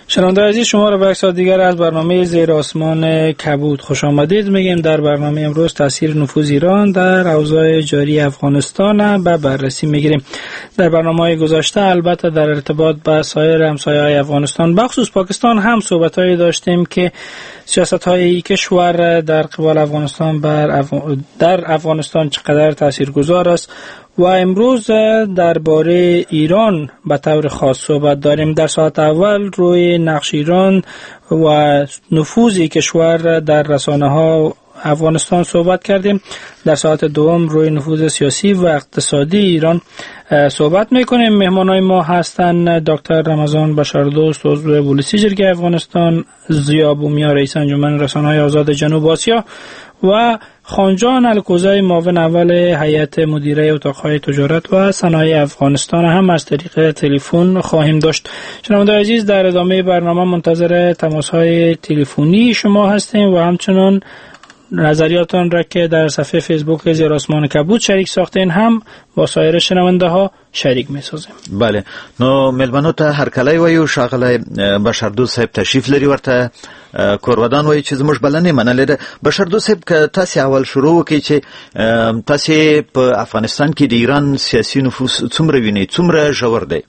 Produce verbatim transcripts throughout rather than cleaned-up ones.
شنونده عزیز، شما را به یک ساعت دیگر از برنامه زیر آسمان کبود خوش آمدید میگیم. در برنامه امروز تاثیر نفوذ ایران در اوضاع جاری افغانستان به بررسی میگیریم. در برنامه‌های گذشته البته در ارتباط با سایر همسایه‌های افغانستان بخصوص پاکستان هم صحبت‌هایی داشتیم که سیاست‌های کشور در قبال افغانستان بر اف... در افغانستان چقدر تاثیرگذار است و امروز درباره ایران به طور خاص صحبت داریم. در ساعت اول روی نقش ایران و نفوذ کشور در رسانه‌ها افغانستان صحبت کردیم. در ساعت دوم روی نفوذ سیاسی و اقتصادی ایران صحبت میکنیم. مهمانای ما هستند دکتر رمضان بشردوست، عضو پلیسی جرگه افغانستان، ضیا بومیا رئیس انجمن رسانه‌های آزاد جنوب آسیا و خانجان الکوزی معاون اول هیئت مدیره اتاق‌های تجارت و صنایع افغانستان هم از طریق تلفن خواهیم داشت. شنوندگان عزیز، در ادامه برنامه منتظر تماس‌های تلفنی شما هستیم و همچنین نظریاتان را که در صفحه فیسبوک زیر آسمان کبود شریک ساختین هم با سایر شنونده ها شریک می‌سازیم. بله، نو ملمنو ته هر کله وایو شاغله بشردوست صاحب تشریف لري ورته کورودان وایي چې زموږ بلنې منلې ده. بشردوست صاحب که تاسو اول شروع وکړئ چې تاسو په افغانستان کې د ایران سیاسي نفوذ څومره وینئ، څومره ژور دی؟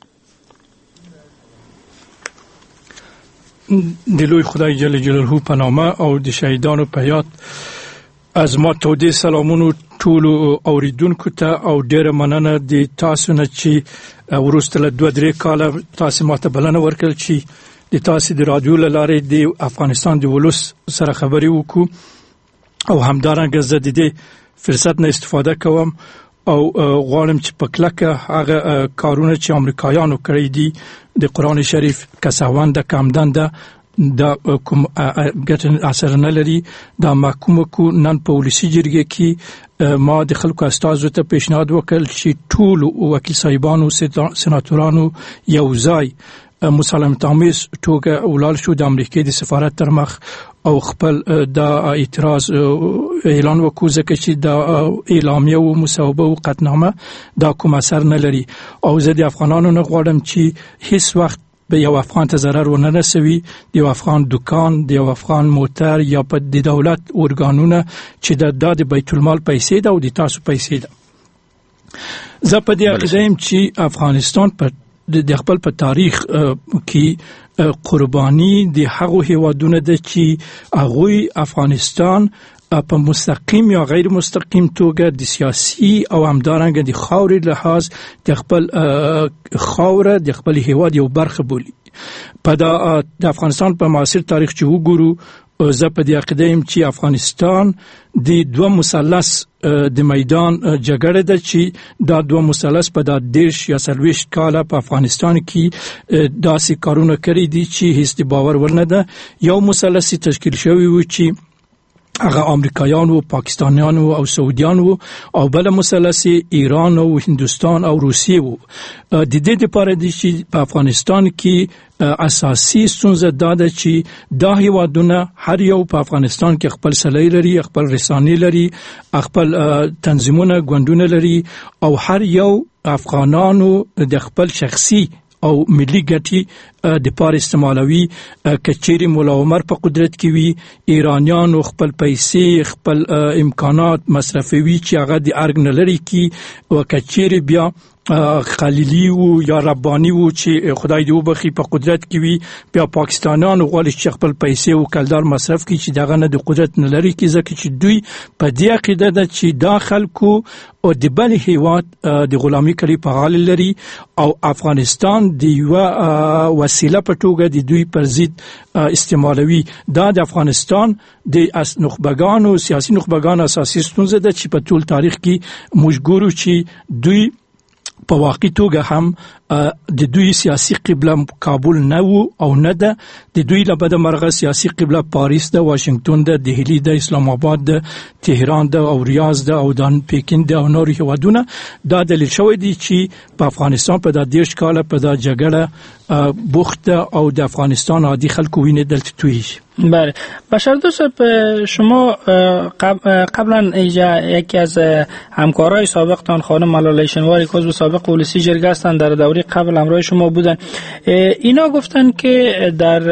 د لوی خدای جل جلاله په نامه او د شهیدانو په یاد از ما تودې سلامونو ټولو اوریدونکو ته او ډېره مننه د تاسو نه چې وروسته له دوه درې کاله تاسو ماته بلنه ورکړل چې د تاسو د رادیو له لارې د افغانستان د ولس سره خبرې وکړو او همدارنګه زه د دې فرصت نه استفاده کوم او غواړم چې په کلکه هغه کارونه چې امریکایانو کړی دي د قرآن شریف کساوند کامدنده دا کوم ګټن اثر نه لري، دا محکوم کو نن په ولسی جرګه کې ما د خلکو استازو ته پیشنهاد وکړ چې ټول وکیل صاحبانو سناتورانو یو ځای مسالمت آمیز توګه ولال شو د امریکای د سفارت تر مخ او خپل دا اعتراض اعلان وکړو ځکه چې دا اعلامیه او مصوبه او قطعنامه دا کوم اثر نه لري او زه د افغانانو نه غواړم چې هیڅ وخت به یو افغان ته ضرر ونه رسوي، د یو افغان دکان، د یو افغان موټر یا په د دولت ارګانونه چې د د بیت المال پیسې ده او د تاسو پیسې ده. زه په دې عقیده یم چې افغانستان په د خپل په تاریخ کې قرباني د هغو هیوادونو ده چې هغوی افغانستان په مستقیم یا غیر مستقیم توګه د سیاسي او همدارنګه د خاورې لحاظ د خپل خاوره د خپل هیواد یو برخه بولي. په د افغانستان په معاصر تاریخ چې وګورو زه په دې عقیده یم چې افغانستان د دوه مثلث د میدان جګړه ده چې دا دوه مثلث په د دیش یا سلويش کاله په افغانستان کې داسې کارونه کړی دي چې هیڅ باور ورنه ده. یو مثلث تشکیل شوی و چې هغه امریکایان و پاکستانیان و او سعودیان و او بل مثلث ایران و هندوستان او روسیه و د دې لپاره چې په افغانستان کې اساسي ستونزه دا ده چې دا هیوادونه هر یو په افغانستان کې خپل سلای لري، خپل رسانې لري، خپل تنظیمونه ګوندونه لري او هر یو افغانانو د خپل شخصي او ملي ګټي د پاره استعمالوي. کچېری مولا عمر په قدرت کې وي، ایرانیان خپل پیسې خپل امکانات مصرفوي چې هغه د ارګ نه لري کې او کچېری بیا خلیلی و یا ربانی و چې خدای دې وبخي په قدرت کې وي، بیا پاکستانیان غواړي چې خپل پیسې او کلدار مصرف کړي چې دغه نه د قدرت نه لري کې ځکه چې دوی په دې عقیده ده چې دا خلکو او د بل هیواد د غلامي کړي په حال لري او افغانستان د یو وسیله په توګه د دوی پر ضد استعمالوي. دا د افغانستان د نخبگانو سیاسي نخبگانو اساسي ستونزه ده چې په ټول تاریخ کې موږ ګورو چې دوی په واقع توګه هم د دوی سیاسي قبله کابل نه وو او نه ده، د دوی له بده مرغه سیاسي قبله پاریس ده، واشنگتن ده، دهلی ده، اسلام آباد ده، تهران ده او ریاض ده او دان پکین ده او نور هیوادونه. دا دلیل شوی دی چې په افغانستان په د دیش کاله په د جګړه بوخت او د افغانستان عادي خلکو وینې دلته تویږي. بله بشردوست صاحب، شما قبلا یکی از همکارای سابقتان خانم ملاله شنواری که عضو سابق ولسی جرگه هستند در دوره قبل همراه شما بودن، اینا گفتن که در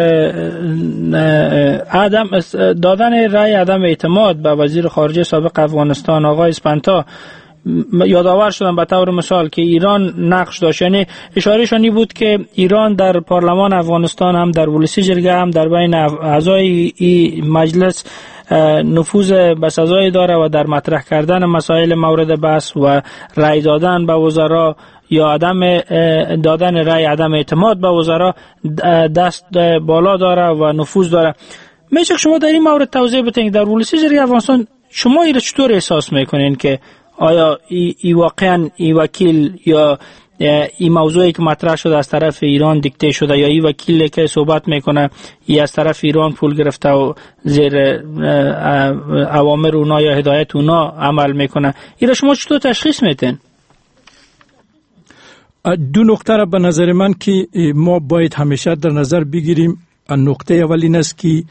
عدم دادن رأی عدم اعتماد به وزیر خارجه سابق افغانستان آقای اسپانتا یادآور شدن به طور مثال که ایران نقش داشت. یعنی اشارهشانی بود که ایران در پارلمان افغانستان هم در ولسی جرگه هم در بین اعضای این مجلس نفوذ بسزایی داره و در مطرح کردن مسائل مورد بحث و رأی دادن به وزرا یا عدم دادن رأی عدم اعتماد به وزرا دست بالا داره و نفوذ داره. میشه شما در این مورد توضیح بدین در ولسی جرگه افغانستان شما این چطور احساس میکنین که آیا ای, ای واقعا ای وکیل یا این موضوعی که مطرح شده از طرف ایران دیکته شده یا این وکیلی که صحبت میکنه ای از طرف ایران پول گرفته و زیر اوامر اونا یا هدایت اونا عمل میکنه، این را شما چطور تشخیص میتین؟ دو نقطه را به نظر من که ما باید همیشه در نظر بگیریم. نقطه اولین است که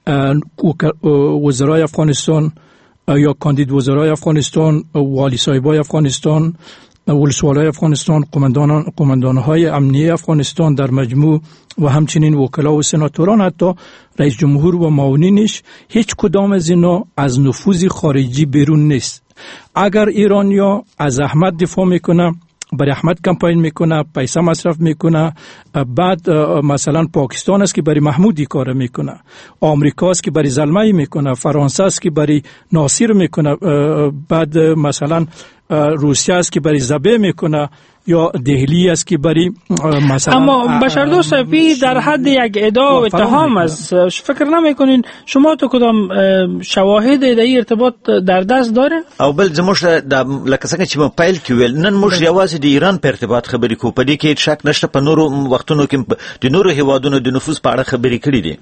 وزرای افغانستان یا کاندید وزرای افغانستان، والی صاحبای افغانستان، ولسوالای افغانستان، قماندان قماندانهای امنیه افغانستان در مجموع و همچنین وکلا و سناتوران، حتی رئیس جمهور و معاونینش، هیچ کدام از اینا از نفوذ خارجی بیرون نیست. اگر ایرانیا از احمد دفاع میکنه، برای احمد کمپاین میکنه، پیسه مصرف میکنه، بعد مثلا پاکستان است که برای محمودی کار میکنه، آمریکا است که برای زلمه میکنه، فرانسه است که برای ناصر میکنه، بعد مثلا روسیه است که برای زبه میکنه، یا دهلی است که برای مثلا. اما بشردوست صاحبی در حد یک ادعا و اتهام است، فکر نمیکنین شما تو کدام شواهد د ارتباط در دست داره؟ او بل زموږ د لکه څنګه چې په پیل کې ویل نن موږ یوازې د ایران په ارتباط خبرې کوو، په دې کې شک نشته، په نورو وختونو کې د نورو هیوادونو د نفوذ په اړه خبرې کړې دي.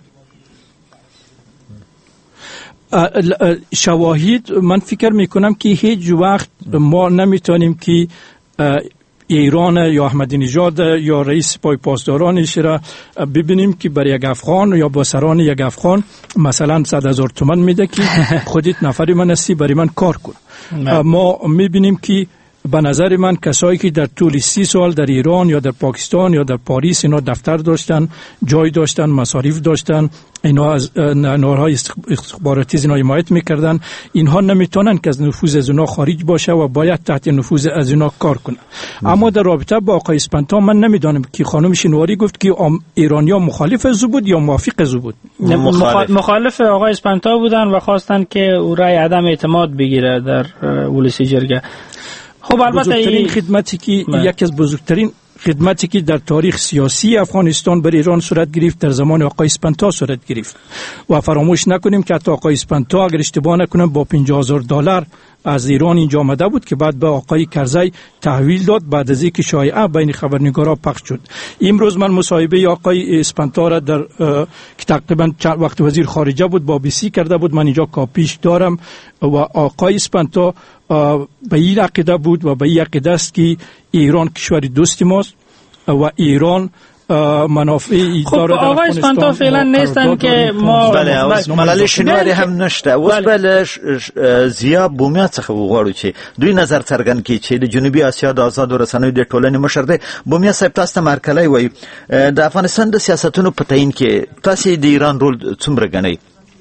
شواهد من فکر میکنم که هیچ وقت ما نمیتونیم که ایران یا احمدی نژاد یا رئیس سپاه پاسدارانش را ببینیم که برای یک افغان یا با سران یک افغان مثلا صد هزار تومان میده که خودت نفری من هستی برای من کار کن. ما میبینیم که به نظر من کسایی که در طول سی سال در ایران یا در پاکستان یا در پاریس اینا دفتر داشتن، جای داشتن، مصارف داشتن، اینا از نهادهای استخباراتی اینا حمایت میکردن، اینها نمیتونن که از نفوذ از اینا خارج باشه و باید تحت نفوذ از اینا کار کنه. اما در رابطه با آقای اسپانتا من نمیدونم که خانم شنواری گفت که ایرانیا مخالف از بود یا موافق از بود. مخالف. مخالف آقای اسپانتا بودن و خواستن که او رای عدم اعتماد بگیره در ولسی جرگه. خب البته بزرگترین خدمتی که یکی از بزرگترین خدمتی که در تاریخ سیاسی افغانستان بر ایران صورت گرفت در زمان آقای اسپانتا صورت گرفت و فراموش نکنیم که حتی آقای اسپانتا اگر اشتباه نکنم با پنجاه هزار دلار از ایران اینجا آمده بود که بعد به آقای کرزی تحویل داد بعد از اینکه شایعه بین خبرنگارا پخش شد. امروز من مصاحبه آقای اسپانتا را در که تقریبا وقت وزیر خارجه بود با بی سی کرده بود، من اینجا کاپیش دارم و آقای اسپانتا به این عقیده بود و به این عقیده است که ایران کشور دوست ماست و ایران منافع داره. خب آقای اسپانتا فعلا نیستن که ما بله ملاله شنواری هم نشته. اوس بل زیا بومیا څخه وغواړو چې دوی نظر څرګند کړي چې د جنوبي اسیا د آزادو رسنیو د ټولنې مشر دی. بومیا صاحب تاسو ته مرکلی وایي د افغانستان د سیاستونو په تعین کې تاسو د ایران رول څومره ګڼئ؟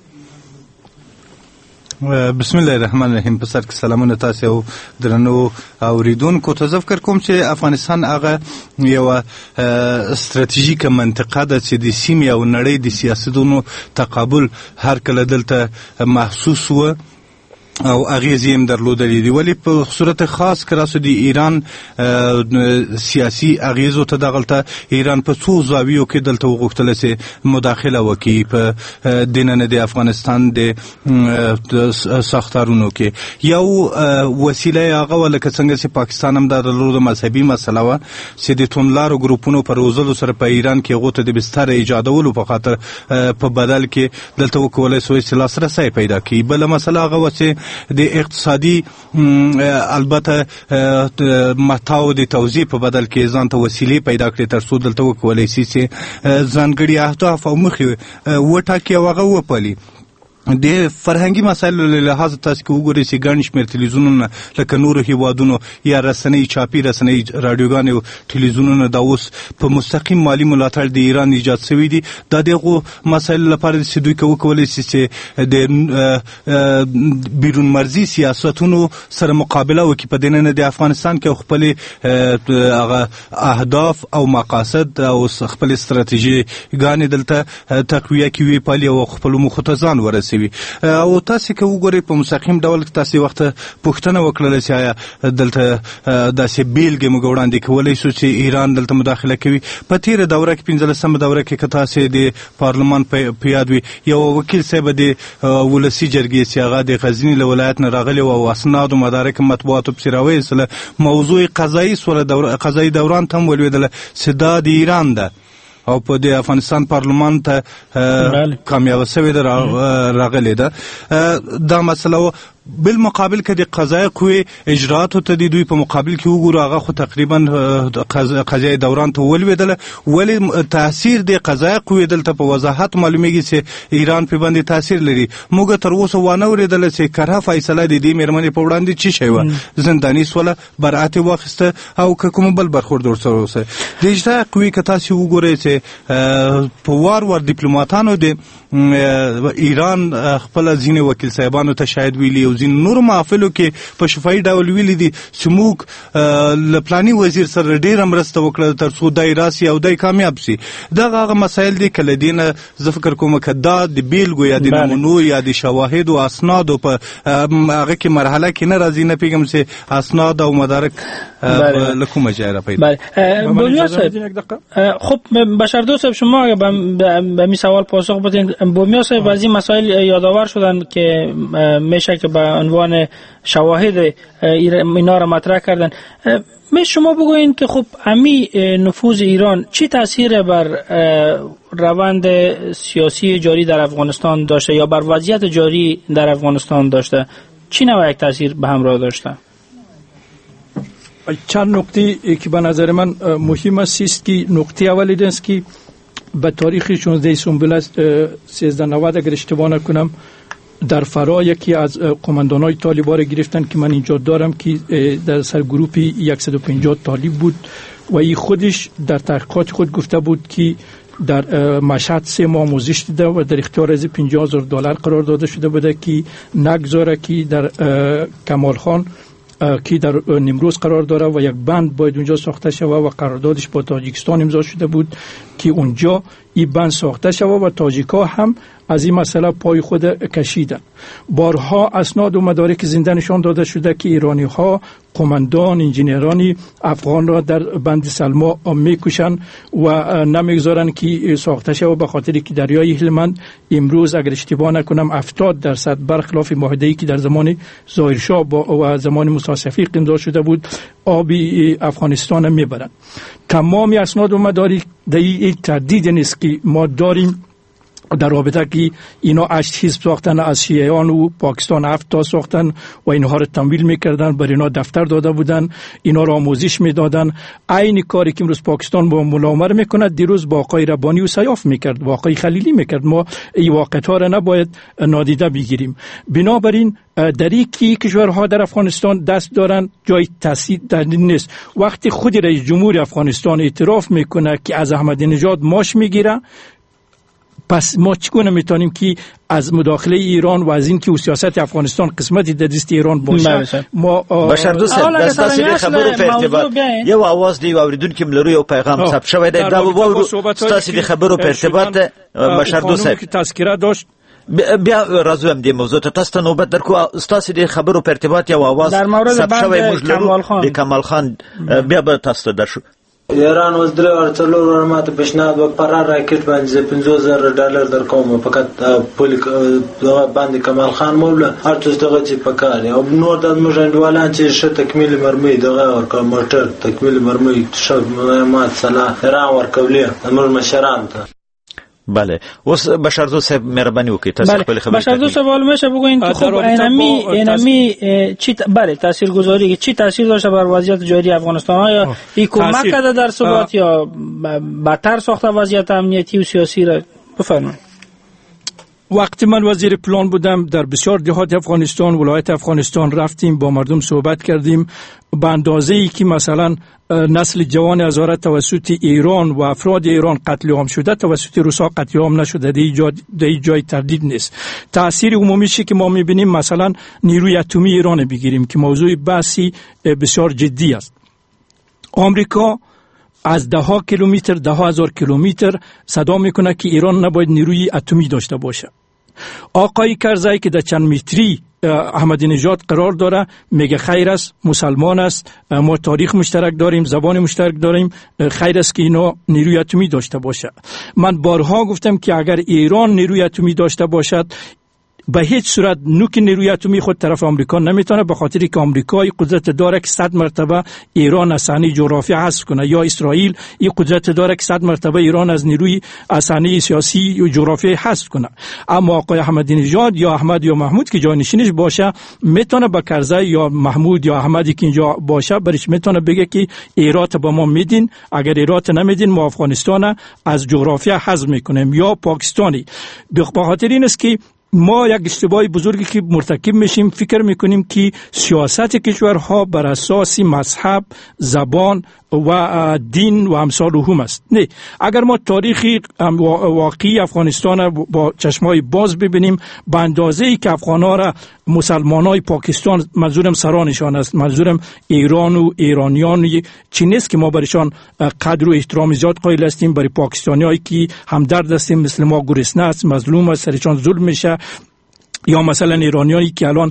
بسم الله الرحمن الرحیم. په سر کې سلامونه تاسو او درنو اوریدونکو ته. زه فکر کوم چې افغانستان هغه یو استراتیژیکه منطقه ده چې د سیمې او نړۍ د سیاستونو تقابل هر کله دلته محسوس و او اغیزی هم درلودلی دی، ولی په صورت خاص کراسو دی ایران سیاسی اغیزو ته دغلته ایران په څو زاویو کې دلته وغوښتل چې مداخله وکړي په دننه د افغانستان د ساختارونو کې. یو وسیله هغه ولکه څنګه چې پاکستان هم د مذهبي مسله وه چې د توندلارو ګروپونو په روزلو سره په ایران کې هغو ته د بستر ایجادولو په خاطر په بدل کې دلته وکولی سوی چې لاسرسی پیدا کړي. بله مسله هغه وه چې د اقتصادي البته متاو د توزیع په بدل کې ځان ته وسیلې پیدا کړې تر څو دلته وکولای شي چې ځانګړي اهداف او موخې وټاکي او هغه وپالي. د فرهنګي مسایلو له لحاظه تاسو کې وګورئ چې ګڼ شمېر تلویزیونونه لکه نورو هیوادونو یا رسنۍ چاپي رسنۍ رادیوګانې او تلویزیونونه دا اوس په مستقیم مالي ملاتړ د ایران ایجاد شوي دي. دا دغو مسایلو لپاره چې دوی وکولی شي چې د بیرون مرزي سیاستونو سره مقابله وکړي په دننه د افغانستان کې خپل هغه اهداف او مقاصد او خپل استراتیژي ګانې دلته تقویه کوي پالي او خپل موخو ته ځان ورسوي. او تاسو که وګورئ په مستقیم ډول تاسو وخت پوښتنه وکړل چې آیا دلته داسې بیلګې موږ وړاندې کولی شو چې ایران دلته مداخله کوي. په تیره دوره کې پنځلسمه دوره کې که تاسو د پارلمان په یاد وي یو وکیل صاحب د ولسي جرګې چې هغه د غزني له ولایت نه راغلی او اسناد او مدارک مطبوعاتو پسې راویستله موضوع قضایي سوله دوره قضایي دوران ته هم ولوېدله چې دا د ایران ده او په د افغانستان پارلمان ته کامیابه شوې ده راغلې ده. دا مسله بالمقابل کې د قضایي قوې اجراتو ته د دوی په مقابل کې وګورو هغه خو تقریبا قضایي دوران ته ولوېدله. ولې تاثیر د قضایي قوې دلته په وضاحت معلومیږي چې ایران په باندې تاثیر لري. موږ تر اوسه وانه اورېدله چې کره فیصله د دې مېرمنې په وړاندې څه شی وه زنداني سوله برأت یې واخیسته او که کوم بل برخورد ورسره اوسه. د اجرایي قوې که تاسو وګورئ چې په وار وار ډیپلوماتانو د ایران خپل ځینې وکیل صاحبانو ته شاید ویلي او ځینې نورو محافلو کې په شفاهي ډول ویلي دي چې موږ له پلاني وزیر سره ډېره مرسته وکړه تر څو دی راسي او دی کامیاب سي. دغه هغه مسایل دي که له دې نه زه فکر کوم که دا د بیلګو یا د نمونو یا د شواهدو اسنادو په هغه کې مرحله کې نه راځي. نه پوهېږم چې اسناد او مدارک له کومه ځای را پیدا. خب بشردوست صاحب شما اگر به این سوال پاسخ بدین بومیا صاحب از این مسائل یادآور شدن که میشه که به عنوان شواهد اینا را مطرح کردن. می شما بگوین که خب امی نفوذ ایران چی تاثیر بر روند سیاسی جاری در افغانستان داشته یا بر وضعیت جاری در افغانستان داشته؟ چی نوع یک تاثیر به همراه داشته؟ چند نکته که به نظر من مهم است که نکته اولی است که به تاریخ شانزده سنبل سیزده نود اگر اشتباه نکنم در فرا یکی از قماندانای طالبان را گرفتن که من اینجا دارم که در سر گروپ صد و پنجاه طالب بود و این خودش در تحقیقات خود گفته بود که در مشهد سه ماه آموزش دیده و در اختیار از پنجاه هزار دلار قرار داده شده بوده که نگذاره که در کمال خان که در نیمروز قرار داره و یک بند باید اونجا ساخته شود و قراردادش با تاجیکستان امضا شده بود که اونجا این بند ساخته شود و تاجیکا هم از این مسئله پای خود کشیدن. بارها اسناد و مدارک زنده نشان داده شده که ایرانی ها قماندان انجینیرانی افغان را در بند سلما میکشن و نمیگذارن که ساخته شود به خاطر که دریای هلمند امروز اگر اشتباه نکنم هفتاد درصد برخلاف معاهده‌ای که در زمان ظاهرشاه و زمان موسی شفیق امضا شده بود آب افغانستان میبرن. تمام اسناد و مدارک در این تردید نیست که ما داریم در رابطه که اینا هشت حزب ساختن از شیعیان و پاکستان هفت تا ساختن و اینها رو تمویل میکردن بر اینا دفتر داده بودن اینا رو آموزش میدادن. عین کاری که امروز پاکستان با ملا عمر میکنه دیروز با آقای ربانی و سیاف میکرد با آقای خلیلی میکرد. ما این واقعیت ها رو نباید نادیده بگیریم. بنابراین در اینکه کشورها در افغانستان دست دارن جای تاثیر در نیست. وقتی خود رئیس جمهور افغانستان اعتراف میکنه که از احمدی نژاد ماش میگیره پس ما چگونه میتونیم که از مداخله ایران و از اینکه سیاست افغانستان قسمتی در دست ایران باشه ما بشردوست دستاسی خبرو په ارتباط یو आवाज دی اوریدونکو ملرو یو پیغام ثبت شوی دی دا وو دستاسی خبرو په ارتباط بشردوست که تذکره داشت بیا راځم د موضوع ته تاسو نوبت درکو استاد دې خبرو په ارتباط یو आवाज ثبت شوی مجلرو د کمال خان بیا به تاسو درشو. ایران اوس درې ورڅلور ورماته پښناد و فرار راکټ باندې پنځوس زره ډالر درکوم فقط پولیس دغه باندې کمال خان مولا هر څه دغه چې پکاره او نور د مجندوالان چې ش تکمیل مرمۍ دغه ورکه موټر تکمیل مرمۍ شو ما صلاح ایران ورکولې امر مشران ته بله اوس بشردوست صاحب مهربانی وکړئ تاسو خپل خبرې بشردوست صاحب معلومه بگوین که خب اینمی اینمی چی بله تاثیرگذاری چی تاثیر داشته بر وضعیت جاری افغانستان؟ آیا این کمک کرده در ثبات یا بدتر ساخته وضعیت امنیتی و سیاسی را؟ بفرمایید. وقتی من وزیر پلان بودم در بسیار دهات افغانستان، ولایت افغانستان رفتیم، با مردم صحبت کردیم. به اندازه ای که مثلا نسل جوان هزاره توسط ایران و افراد ایران قتل عام شده، توسط روسا قتل عام نشده، در این جای تردید نیست. تأثیر عمومیشی که ما میبینیم مثلا نیروی اتمی ایران بگیریم که موضوع بحثی بسیار جدی است. آمریکا از ده ها کیلومتر ده ها هزار کیلومتر صدا میکنه که ایران نباید نیروی اتمی داشته باشه. آقای کرزی که در چند متری احمدی نژاد قرار داره میگه خیر است، مسلمان است، ما تاریخ مشترک داریم، زبان مشترک داریم، خیر است که اینا نیروی اتمی داشته باشه. من بارها گفتم که اگر ایران نیروی اتمی داشته باشد به هیچ صورت نوک نیروی اتمی خود طرف آمریکا نمیتونه، به خاطری که آمریکای قدرت داره که صد مرتبه ایران از صحنه جغرافیا حذف کنه، یا اسرائیل این قدرت داره که صد مرتبه ایران از نیروی از صحنه سیاسی و جغرافیا حذف کنه. اما آقای احمدی نژاد یا احمد یا محمود که جانشینش باشه میتونه به کرزی یا محمود یا احمدی که اینجا باشه برش میتونه بگه که ایرات با ما میدین، اگر ایرات نمیدین ما افغانستان از جغرافیا حذف میکنیم یا پاکستانی. به خاطر این است که ما یک اشتباه بزرگی که مرتکب میشیم، فکر میکنیم که سیاست کشورها بر اساس مذهب، زبان و دین و امثال هم است. نه، اگر ما تاریخی واقعی افغانستان با چشمای باز ببینیم، به اندازه‌ای که افغان‌ها را مسلمانای پاکستان، منظورم سرانشان است، منظورم ایران و ایرانیان چی نیست که ما برشان قدر و احترام زیاد قائل هستیم، برای پاکستانیایی که همدرد هستیم، مثل ما گرسنه است، مظلوم است، سرشان ظلم میشه، یا مثلا ایرانیانی که الان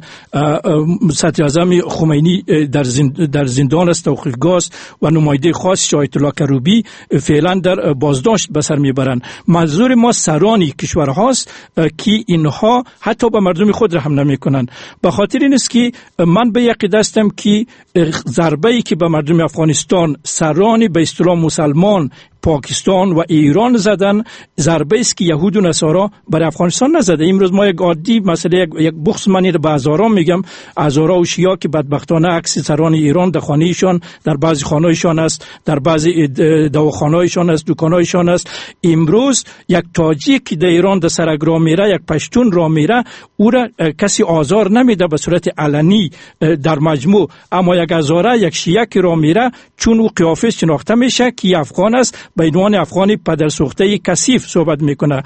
صدر اعظم خمینی در در زندان است، توقیف‌گاه و نماینده خاص آیت الله کروبی فعلا در بازداشت به سر میبرند. منظور ما سرانی کشورهاست که اینها حتی به مردم خود رحم نمیکنند. به خاطر این است که من به یقین هستم که ضربه‌ای که به مردم افغانستان سرانی به اصطلاح مسلمان پاکستان و ایران زدن، ضربه است که یهود و نصارا برای افغانستان نزده. امروز ما یک عادی مسئله یک, یک بخص منی به هزاران میگم، هزارا و شیعه که بدبختانه عکس سران ایران در خانه‌شان، در بعضی خانه‌شان است، در بعضی دواخانه‌شان است، دکان‌هایشان است. امروز یک تاجیک که در ایران در سرک را میره، یک پشتون را میره، او را کسی آزار نمیده به صورت علنی در مجموع، اما یک هزاره یک شیعه که را میره چون او قیافه شناخته میشه که افغان است، به عنوان افغانی پدر سوخته کثیف صحبت میکنه.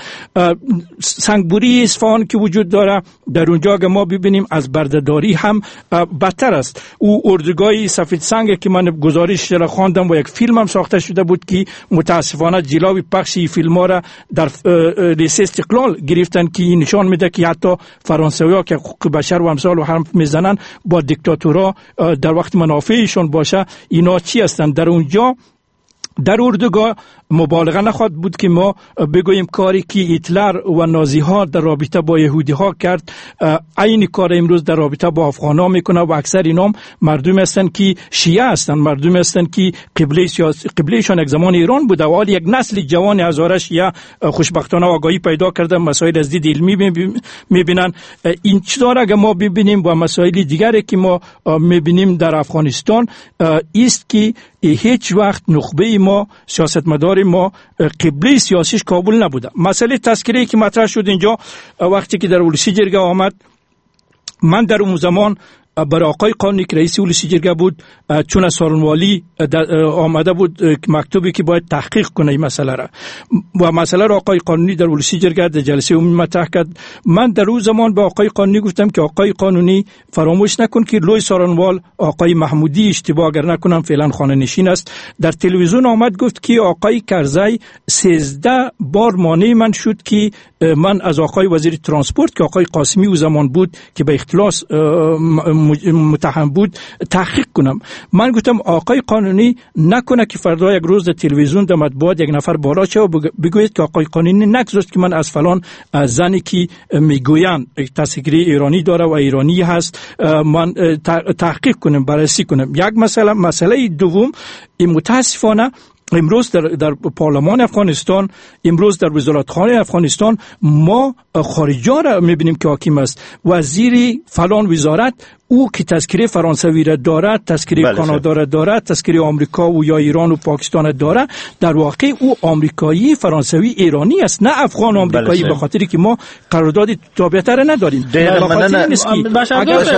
سنگبوری اصفهان که وجود داره در اونجا که ما ببینیم از بردهداری هم بدتر است. او اردوگاه سفید سنگ که من گزارش را خواندم و یک فیلم هم ساخته شده بود که متاسفانه جلوی پخش این فیلم ها را در لیسه استقلال گرفتن که نشان میده که حتی فرانسوی‌ها که حقوق بشر و امثال و حرف میزنن با دیکتاتورها در وقت منافعشون باشه اینا چی هستند. در اونجا در اردوگاه مبالغه نخواهد بود که ما بگوییم کاری که هیتلر و نازی ها در رابطه با یهودی ها کرد، عین کار امروز در رابطه با افغان ها میکنه و اکثر اینام مردم هستند که شیعه هستند، مردم هستند که قبله سیاسی قبلهشان یک زمان ایران بوده و حال یک نسل جوان هزاره شیعه خوشبختانه آگاهی پیدا کرده، مسائل از دید علمی میبینن. این چیزا را اگر ما ببینیم و مسائل دیگری که ما میبینیم در افغانستان است که هیچ وقت نخبه ما، سیاستمدار ما قبله سیاسیش کابل نبوده. مسئله تذکره که مطرح شد اینجا وقتی که در ولسی جرگه آمد، من در اون زمان برای آقای قانونی که رئیس ولسی جرگه بود، چون از سارنوالی آمده بود مکتوبی که باید تحقیق کنه این مسئله را و مسئله را آقای قانونی در ولسی جرگه در جلسه عمومی مطرح کرد. من در اون زمان به آقای قانونی گفتم که آقای قانونی فراموش نکن که لوی سارنوال آقای محمودی اشتباه اگر نکنم فعلا خانه نشین است. در تلویزیون آمد گفت که آقای کرزی سیزده بار مانع من شد که من از آقای وزیر ترانسپورت که آقای قاسمی او زمان بود که به اختلاس متهم بود تحقیق کنم. من گفتم آقای قانونی نکنه که فردا یک روز در تلویزیون در مطبوعات یک نفر بالا شه و بگوید که آقای قانونی نگذاشت که من از فلان زنی که میگویند تسکری ایرانی داره و ایرانی هست من تحقیق کنم، بررسی کنم. یک مسئله مسئله دوم، متاسفانه امروز در در پارلمان افغانستان، امروز در وزارتخانه افغانستان ما خارجیان را میبینیم که حاکم است. وزیر فلان وزارت او که تذکره فرانسوی را دارد، تذکره بله کانادا را دارد، تذکره آمریکا و یا ایران و پاکستان را دارد، در واقع او آمریکایی فرانسوی ایرانی است، نه افغان آمریکایی، به خاطری که ما قرارداد تابعیت را نداریم. به خاطر نیست که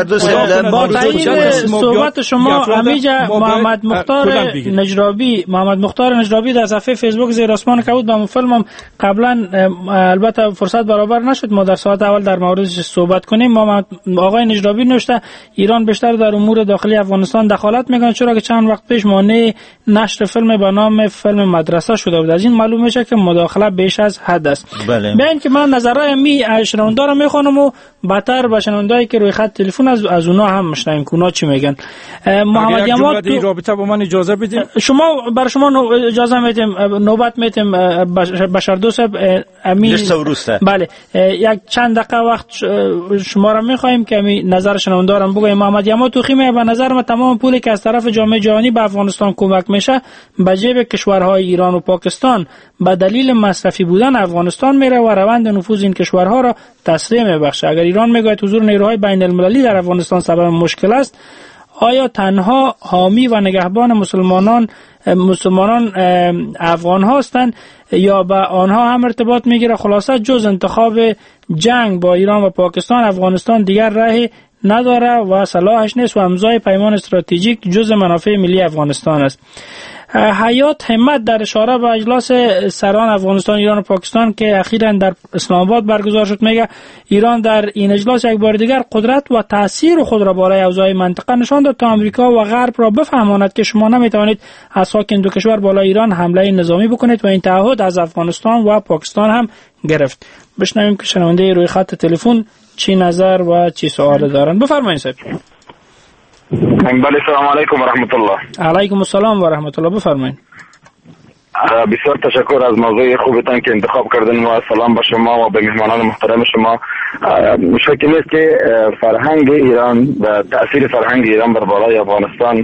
با تایید صحبت شما همیجا محمد مختار نجرابی محمد مختار نجرابی در صفحه فیسبوک زیر آسمان کبود با فیلمم قبلا البته فرصت برابر نشد ما در ساعت اول در موردش صحبت کنیم. محمد آقای نجرابی نوشته ایران بیشتر در امور داخلی افغانستان دخالت میکنه، چرا که چند وقت پیش مانع نشر فیلم به نام فیلم مدرسه شده بود. از این معلوم میشه که مداخله بیش از حد است. بله. ببین که من نظرای می شنوندا رو میخوانم و بعدتر به شنوندایی که روی خط تلفن از از اونها هم میشنویم که اونا چی میگن. محمد جماد این رابطه با من اجازه بدید. شما برای شما اجازه میدیم نوبت میدیم بشردوست امین. بله یک چند دقیقه وقت شما رو میخوایم که می نظر شنوندا رو بگویم. محمد جماد توخیمه به نظر من تمام پولی که از طرف جامعه جهانی به افغانستان کمک میشه به جیب کشورهای ایران و پاکستان به دلیل مصرفی بودن افغانستان میره و روند نفوذ این کشورها را تسریع میبخشه. اگر ایران میگوید حضور نیروهای بین المللی در افغانستان سبب مشکل است، آیا تنها حامی و نگهبان مسلمانان مسلمانان افغان هستند یا به آنها هم ارتباط میگیره؟ خلاصه جز انتخاب جنگ با ایران و پاکستان افغانستان دیگر راه نداره و صلاحش نیست و امضای پیمان استراتژیک جز منافع ملی افغانستان است. حیات همت در اشاره به اجلاس سران افغانستان، ایران و پاکستان که اخیراً در اسلام آباد برگزار شد میگه ایران در این اجلاس یک بار دیگر قدرت و تاثیر خود را بالای اوضاع منطقه نشان داد تا آمریکا و غرب را بفهماند که شما نمیتوانید از خاک این دو کشور بالای ایران حمله نظامی بکنید و این تعهد از افغانستان و پاکستان هم گرفت. بشنویم که شنونده روی خط تلفن چی نظر و چی سوال دارن. بفرمایید صاحب. بله سلام علیکم و رحمت الله. علیکم السلام و رحمت الله. بفرمایید. بسیار تشکر از موضوع خوبتان که انتخاب کردن و سلام به شما و به مهمانان محترم شما. شک نیست که فرهنگ ایران و تأثیر فرهنگ ایران بر بالای افغانستان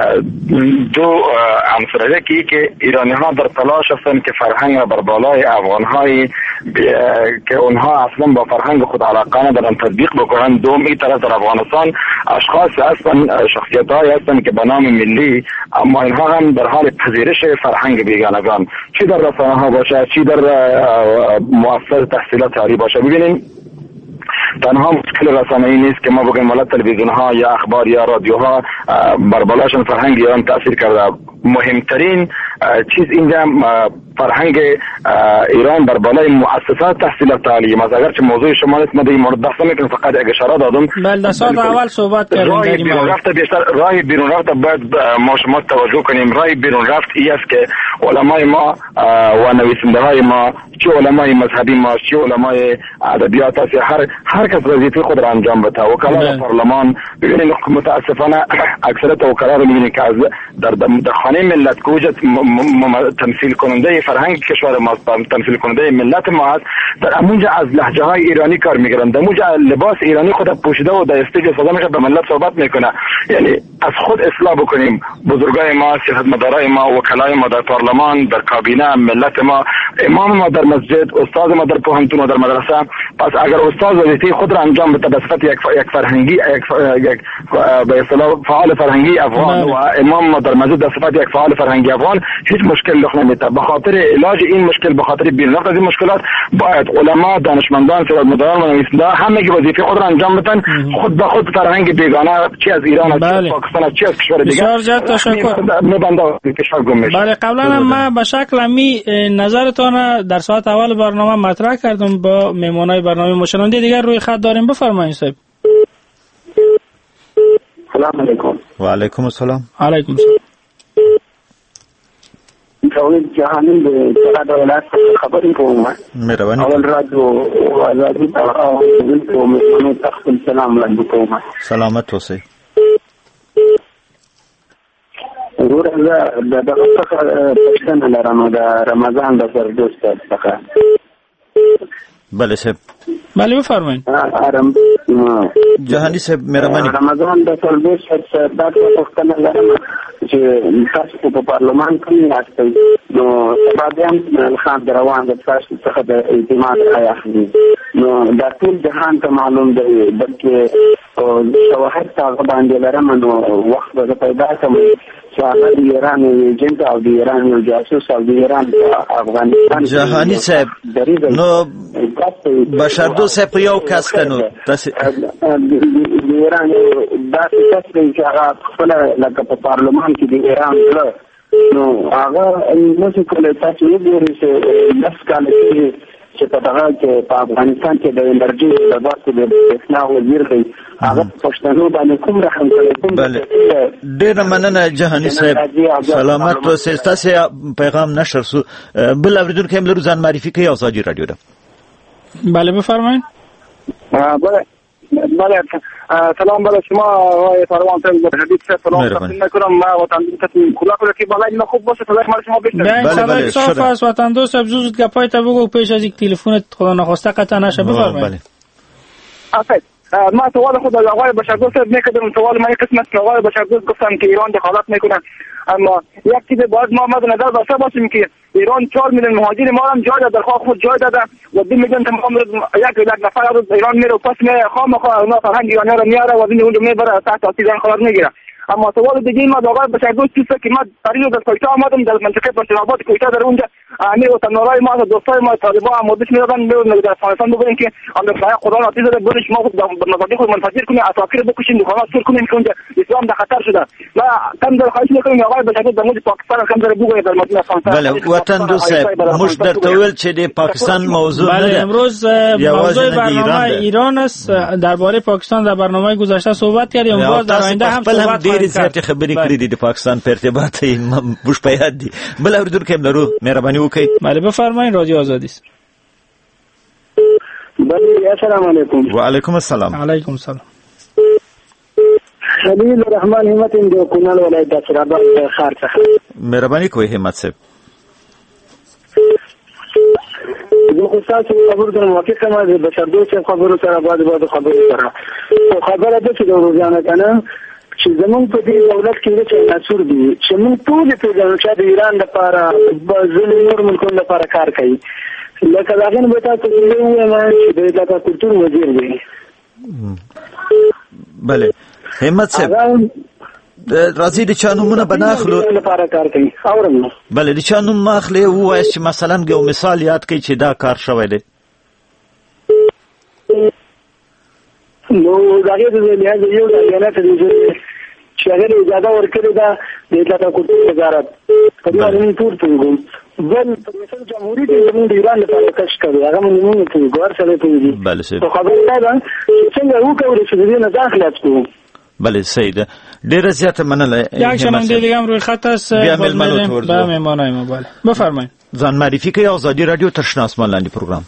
دو عنصر، یکی که ایرانی ها در تلاش هستند که فرهنگ را بر بالای افغان های که اونها اصلا با فرهنگ خود علاقه ندارن تطبیق بکنن. دوم این طرف در افغانستان اشخاص هستند، شخصیت های هستند که به نام ملی اما اینها هم در حال پذیرش فرهنگ بیگانگان، چی در رسانه ها باشه چی در مؤسسات تحصیلات عالی باشه. ببینیم تنها مشکل رسانه‌ای نیست که ما بگیم ملت تلویزیون ها یا اخبار یا رادیوها بر بالاشون فرهنگ ایران تاثیر کرده. مهمترین چیز اینجا فرهنگ ایران بر بالای مؤسسات تحصیلات عالی. مثلا اگرچه موضوع شما نیست ما در این مورد بحث نمی‌کنیم، فقط یک اشاره دادم. بله در ساعت اول صحبت کردیم. راه بیرون رفت بیشتر راه بیرون رفت باید ما شما توجه کنیم. راه بیرون رفت این است که علمای ما و نویسنده‌های ما، چه علمای مذهبی ما چه علمای ادبیات است، هر هر کس وظیفه خود را انجام بده. وکلای پارلمان ببینید متاسفانه اکثریت وکلا رو می‌بینید که از در در خانه ملت که وجود تمثیل کننده فرهنگ کشور ما، تمثیل کننده ملت ما است، در امونجا از لهجه های ایرانی کار میگیرن، در امونجا لباس ایرانی خود پوشیده و در استیج استفاده میشه به ملت صحبت میکنه. یعنی از خود اصلاح بکنیم. بزرگای ما، سیاستمدارای ما، وکلای ما در پارلمان، در کابینه، ملت ما، امام ما در مسجد، استاد ما در پوهنتون و در مدرسه. پس اگر استاد وظیفه خود را انجام بده به صفت یک یک فرهنگی یک یک به اصطلاح فعال فرهنگی افغان و امام ما در مسجد به صفت یک فعال فرهنگی افغان، هیچ مشکل رخ نمیده. به خاطر علاج این مشکل، به خاطر بیرون رفت از این مشکلات، باید علما، دانشمندان، سیاستمداران و نویسنده‌ها همه که وظیفه خود را انجام بدن، خود به خود فرهنگ بیگانه چی از ایران، چی از پاکستان، چی از کشور دیگه میبنده کشور گم میشه. بله قبلا هم من به شکل می نظرتون در ساعت اول برنامه مطرح کردم با مهمانای برنامه. مشنونده دیگر روی خط داریم. بفرمایید صاحب. سلام علیکم. و علیکم السلام. علیکم السلام. توید جهانی به چقدر دولت خبری کنم. مهربانی. اول رادیو و آزادی تا و مهمانو تخصیل سلام لنگ کنم. سلامت توسی. ورور از د دغه څخه پښتنه لرم د رمضان د فردوس څخه. بله صاحب. بله بفرمایید. ارم جهانی صاحب مهربانی. رمضان د فردوس څخه د پښتنه لرم چې تاسو په پارلمان کې راځئ نو سبا هم خان دروان د تاسو څخه د اعتماد راخلي نو دا ټول جهان ته معلوم دی بلکې او شواهد هغه باندې لرم نو وخت به پیدا کوم چې هغه د ایران ایجنټ او د ایران یو جاسوس او د ایران افغانستان جهانی صاحب نو بشر دوست صاحب یو کس ته نو تاسو د ایران دا څه چې هغه خپل لکه په پارلمان کې د ایران نو هغه نو چې کله تاسو وګورئ چې لس کاله کې چې په دغه کې په افغانستان کې د انرژي د باسي د اصلاح وزیر دی هغه پښتنو باندې کوم رحم کوي. بله ډېره مننه جهاني صاحب سلامت اوسئ. ستاسو پیغام نشر سو بل اوریدونکو هم لرو ځان معرفي کوي آزادی رادیو ده. بله بفرمایید. بله بله سلام بله شما آقای فروان تل حدیث سلام تقدیم میکنم. ما وطن دوستتون کلا کلا که بالای ما خوب باشه صدای ما شما بشنوید. بله بله صاف است وطن دوست ابزوز گپایت بگو پیش از یک تلفن خدا نخواسته قطع نشه بفرمایید. آفرین ما سوال خود از آقای بشردوست میکردم. سوال ما یک قسمت آقای بشردوست گفتن که ایران دخالت میکنه اما یک چیز باید ما مد نظر داشته باشیم که ایران چهار میلیون مهاجر ما هم جای داده در خود جای داده و دو میلیون تمام یک یک نفر از ایران میره و پس می خام خام اونا فرهنگ ایرانی رو میاره و اونجا میبره تحت تاثیر این قرار میگیره. اما سوال دیگه ما آقای بشردوست چیزه که ما پریو در کویتا آمدم در منطقه بشرآباد کویتا در اونجا امی وطنورای ما و دوستای ما طالبان آموزش میدادن میرون در افغانستان بگوییم که آمریکا قرآن آتیش داده برش ما خود مزاجی خود منفجر کنیم اساکیر بکشیم دکانا سور کنیم که اونجا اسلام در خطر شده. و کم در خواهش میکنیم آقای بشردوست در مورد پاکستان کم در بگوید در مدینه افغانستان. بله وطن دوست مش در طول چې د پاکستان موضوع نه بله امروز موضوع برنامه ایران است. درباره پاکستان در برنامه گذشته صحبت کردیم. باز در آینده هم صحبت خبرې کړې دي د پاکستان په ارتباط موږ په یاد دي. بل اوریدونکو هم لرو مهرباني وکړئ. بله بفرمایئ رادیو آزادی است. بله السلام علیکم. و علیکم السلام. علیکم السلام. خلیل الرحمن همت جو کونال ولایت بشرآباد خار څخه. مهرباني کوئ همت صاحب. زه خو تاسو خبرو ته موافق یم. د بشردوست خبرو سره باید باید خبرو سره خبره ده چې د روزانه کنه چې زمونږ په دې دولت کې چې ناسور دي چې موږ ټول پیژنو چې د ایران لپاره ځینې نور ملکونو لپاره کار کوي. لکه دا غن به تاسو ووایم چې د دغه کلتور وزیر دی. بله همت صاحب راځي د چا نومونه به نه اخلو لپاره کار کوي اورم. بله د چا نوم ما اخلي ووایاست چې مثلا یو مثال یاد کړئ چې دا کار شوی دی. نو دا غیر د لحاظ یو د بیانات د چې هغه اجازه ورکړې ده د دغه کلتور وزارت په دې اړه ټول ټول بل په جمهوریت د ایران لپاره کش کوي هغه موږ ته ګور سره کوي. بله صحیح. خو خبره ده چې څنګه وکړو چې دې نه داخله شو. بله صحیح ده. ډیره زیاته مننه. یک شنونده دیگه هم روی خط است. بیا مهمانو به مهمانای ما. بله بفرمایید. ځان معرفي کوي آزادی رادیو تر شنه اسمان لاندې پروګرام.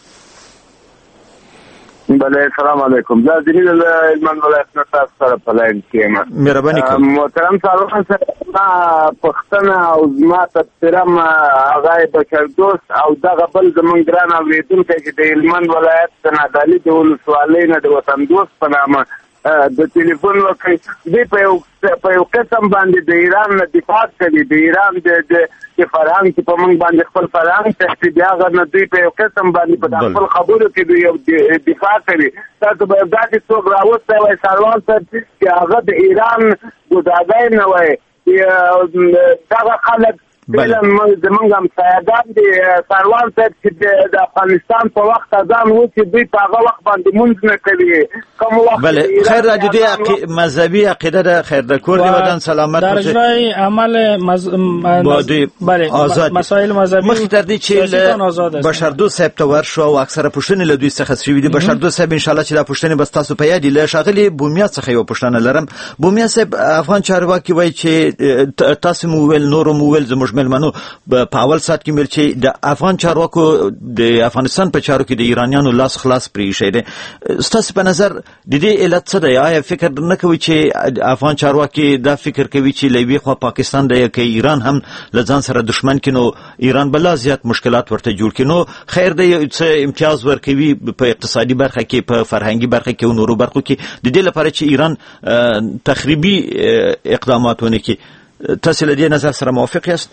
بله سلام علیکم. دا د هلمند ولایت نه تاسو سره په لاین کې یم. مهرباني کوئ. محترم سروان صاحب پښتنه او زما تذکرم هغه بشردوست او دغه بل زمونږ ګران اورېدونکی چې د هلمند ولایت د نادعلي د ولسوالۍ نه د وطن دوست په نامه د ټلیفون وکړي. دوی په یو په یو قسم باندې د ایران نه دفاع کوي. د ایران د د فرهنګ چې په موږ باندې خپل فرهنګ تهدید هغه نه دوی په یو قسم باندې په خپل خبرو کې دوی یو دفاع کوي. تاسو به داسې څوک راوستی وای سروان صاحب چې هغه د ایران ګوډاګی نه وای. دغه خلک زمونږ همسایه‌ګان دي سروان صاحب چې د افغانستان په وخت اذان و چې دوی په هغه وخت باندې مونځ نه کوي. کوم وخت بله خیر راجو دی مذهبی عقیده ده خیر د کور دی ودان سلامت در اجرای عمل بله مسائل مذهبی مخکې تر دې چې بشردوست صاحب ته ورشو او اکثره پوښتنې له دوی څخه شوي دي. بشردوست صاحب انشاءالله چې دا پوښتنې به ستاسو په یاد وي. له ښاغلي بومیا څخه یوه پوښتنه لرم. بومیا صاحب افغان چارواکي وایي چې تاسو مو وویل نورو مو وویل زموږ ملمنو په اول سات کې مل چې د افغان چارواکو د افغانستان په چارو کې د ایرانیانو لاس خلاص پرې ایښی دی. ستاسو په نظر د دې علت څه دی؟ آیا فکر نه کوي چې افغان چارواکي دا فکر کوي چې له یوې خوا پاکستان دی که ایران هم له ځان سره دښمن کړي نو ایران به لا زیات مشکلات ورته جوړ کړي؟ نو خیر دی څه امتیاز ورکوي په اقتصادي برخه کې په فرهنګي برخه کې او نورو برخو کې د دې لپاره چې ایران تخریبي اقدامات ونه کړي. تاسو له دې نظر سره موافق یاست؟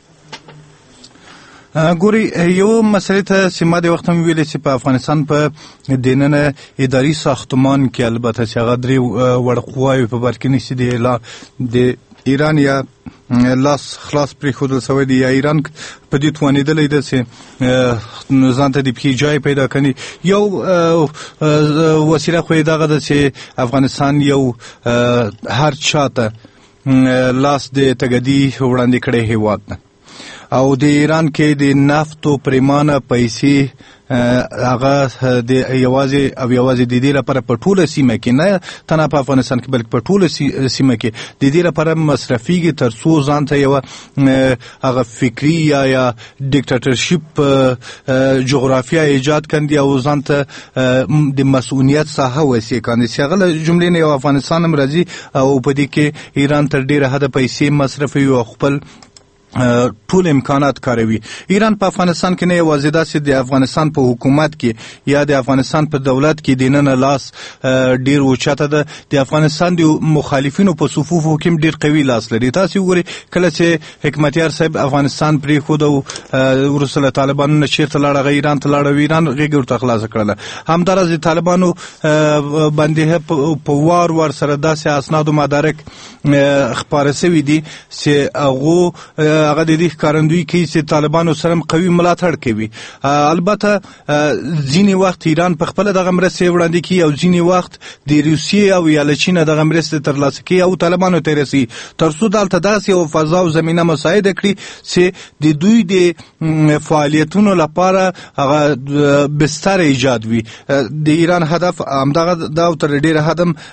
ګوري یو مسله ته سیمه د وخت هم ویلې چې په افغانستان په دیننه اداري ساختمان کې البته چې هغه درې وړقواوي په بر کې نشي دی لا د ایران یا لاس خلاص پرې خودل سوی دی یا ایران په دې توانېدلی ده چې ځان ته د پښې ځای پیدا کړي. یو وسیله خو یې دغه ده چې افغانستان یو هر چا ته لاس د تګدي وړاندې کړی هېواد ده او د ایران کې د نفتو پریمانه پیسې هغه د یوازې او یوازې د دې لپاره په ټوله سیمه کې نه تنها په افغانستان کې بلکې په ټوله سیمه کې د دې لپاره مصرفیږي تر څو ځان ته یوه هغه فکري یا یا ډیکټاټرشپ جغرافیه ایجاد کړي او ځان ته د مسؤلیت ساحه وسیع کړي چې هغه له جملې نه یو افغانستان هم راځي او په دې کې ایران تر ډېره حده پیسې مصرفوي او خپل ټول امکانات کاروي. ایران په افغانستان کې نه یوازې داسې د افغانستان په حکومت کې یا د افغانستان په دولت کې دننه لاس ډیر اوچته ده، د افغانستان د مخالفینو په صفوفو کې ډیر قوي لاس لري. تاسو وګورئ کله چې حکمتیار صاحب افغانستان پرې خو د ورسره طالبانو نه چیرته لاړه ایران ته لاړه ایران غیږ ورته خلاص کړله. همدارس د طالبانو باندې په وار وار سره داسې اسناد او مدارک خبره شوي دي چې هغه هغه د دې ښکارندویي کوي چې طالبانو سره قوي ملاتړ کوي. البته ځینې وخت ایران په خپله دغه مرستې وړاندې کوي او ځینې وخت د روسیې او یا له چین دغه مرستې ترلاسه کوي او طالبانو ته رسي تر څو دلته داسې یو فضا او زمینه مساعده کړي چې د دوی د فعالیتونو لپاره هغه بستر ایجاد وي. د ایران هدف همدغه دا او تر ډېره حد هم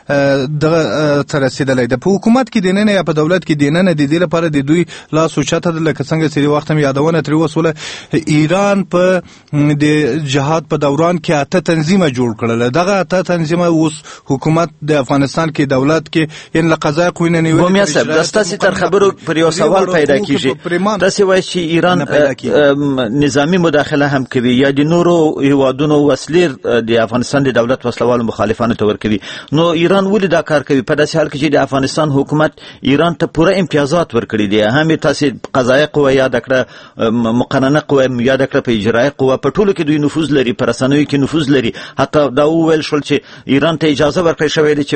دغه ته رسېدلی ده. په حکومت کې دننه یا په دولت کې دننه د دې لپاره د دوی لاس اوچته ده. لکه څنګه چې د وخت هم یادونه ترې وسوله، ایران په د جهاد په دوران کې اته تنظیمه جوړ کړله. دغه اته تنظیمه اوس حکومت د افغانستان کې دولت کې یعنې له قضایي قوې نه نیولې. بومیا صاحب دا ستاسې تر خبرو پر یو سوال پیدا کېږي، داسې وایي چې ایران نظامي مداخله هم کوي یا د نورو هیوادونو وسلې د افغانستان د دولت وسلوالو مخالفانو ته ورکوي. نو ایران ولې دا کار کوي په داسې حال کې چې د افغانستان حکومت ایران ته پوره امتیازات ورکړي دي؟ هم تاسې قضایي قوه یاد کړه، مقننه قوه یاد کړه، په اجرایي قوه په ټولو کې دوی نفوذ لري، په رسنیو کې نفوذ لري. حتی دا وویل شول چې ایران ته اجازه ورکړل شوې ده چې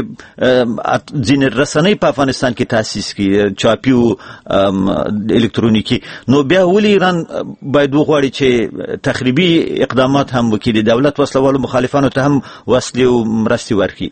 ځینې رسنۍ په افغانستان کې تاسیس کړي، چاپي او الکترونیکي. نو بیا ولې ایران باید وغواړي چې تخریبي اقدامات هم وکړي، د دولت وسلوالو مخالفانو ته هم وسلې او مرستې ورکړي؟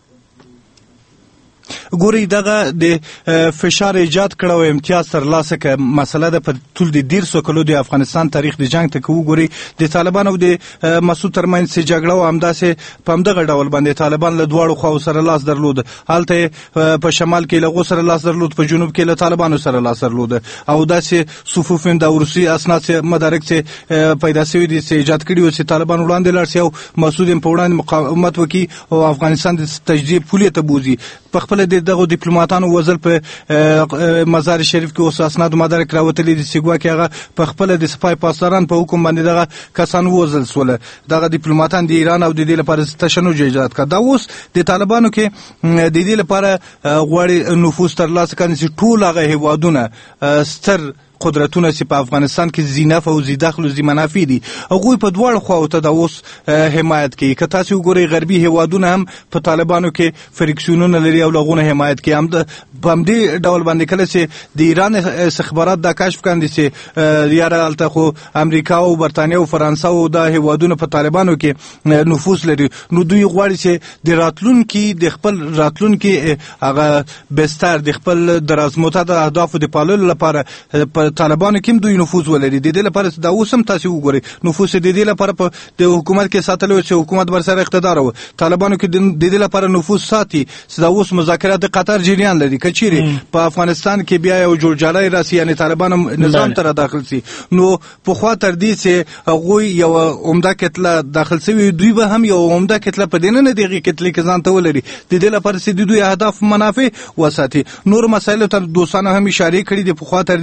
ګورئ دغه د فشار ایجاد کړه او امتیاز ترلاسه کړه مسله ده. په ټول د دیرسو کلو د افغانستان تاریخ د جنګ ته که وګورئ د طالبان او د مسعود ترمنځ چې جګړه وه همداسې په همدغه ډول باندې طالبان له دواړو خواو سره لاس درلود. هلته په شمال کې له هغو سره لاس درلود، په جنوب کې له طالبانو سره لاس درلود او داسې صفوف د روسي اسناد مدارک چې پیدا شوي دي چې ایجاد کړي وو چې طالبان وړاندې لاړ شي او مسعود یې په وړاندې مقاومت وکړي او افغانستان د تجزیې پولې ته بوځي. په خپله د دغو ډیپلوماتانو وزل په مزار شریف کې اوس اسناد مدارک راوتلي دي چې ګواکې هغه په خپله د سپای پاسداران په حکم باندې دغه کسان ووژل سوله. دغه ډیپلوماتان د ایران او د دې لپاره تشنج ایجاد کړه. دا اوس د طالبانو کې د دې لپاره غواړي نفوذ ترلاسه کړي چې ټول هغه هیوادونه ستر قدرتونه چې په افغانستان کې زینف او زی دخل او زی منافع دي هغوی په دواړو خواو ته د اوس حمایت کوي. که تاسو وګورئ غربي هیوادونه هم په طالبانو کې فریکسیونونه لري او لغونه حمایت کوي. هم په همدې ډول باندې کله چې د ایران استخبارات دا کشف کړي چې یاره هلته خو امریکا او برطانیه او فرانسه او دا هیوادونه په طالبانو کې نفوذ لري، نو دوی غواړي چې د راتلونکي د خپل راتلونکي هغه بستر د خپل درازمدته اهدافو د پاللو لپاره په طالبانو کې دوی نفوذ ولري. د دې لپاره دا اوس هم تاسو وګورئ نفوذ د دې لپاره په د حکومت کې ساتلو چې حکومت ورسره اقتدار و. طالبانو کې د دې لپاره نفوذ ساتي چې دا اوس مذاکرات د قطر جریان لري. کچېرې په افغانستان کې بیا یو جوړجاړی راسي یعنې طالبان نظام ته داخل سي، نو پخوا تر دې چې هغوی یو عمده کتله داخل سوي دوی به هم یو عمده کتله په دننه دغې کتلې کې ځان ته ولري. د دې لپاره چې د دوی اهداف منافع وساتي. نور مسایلو ته دوستانو هم اشارې کړي دي. پخوا تر دې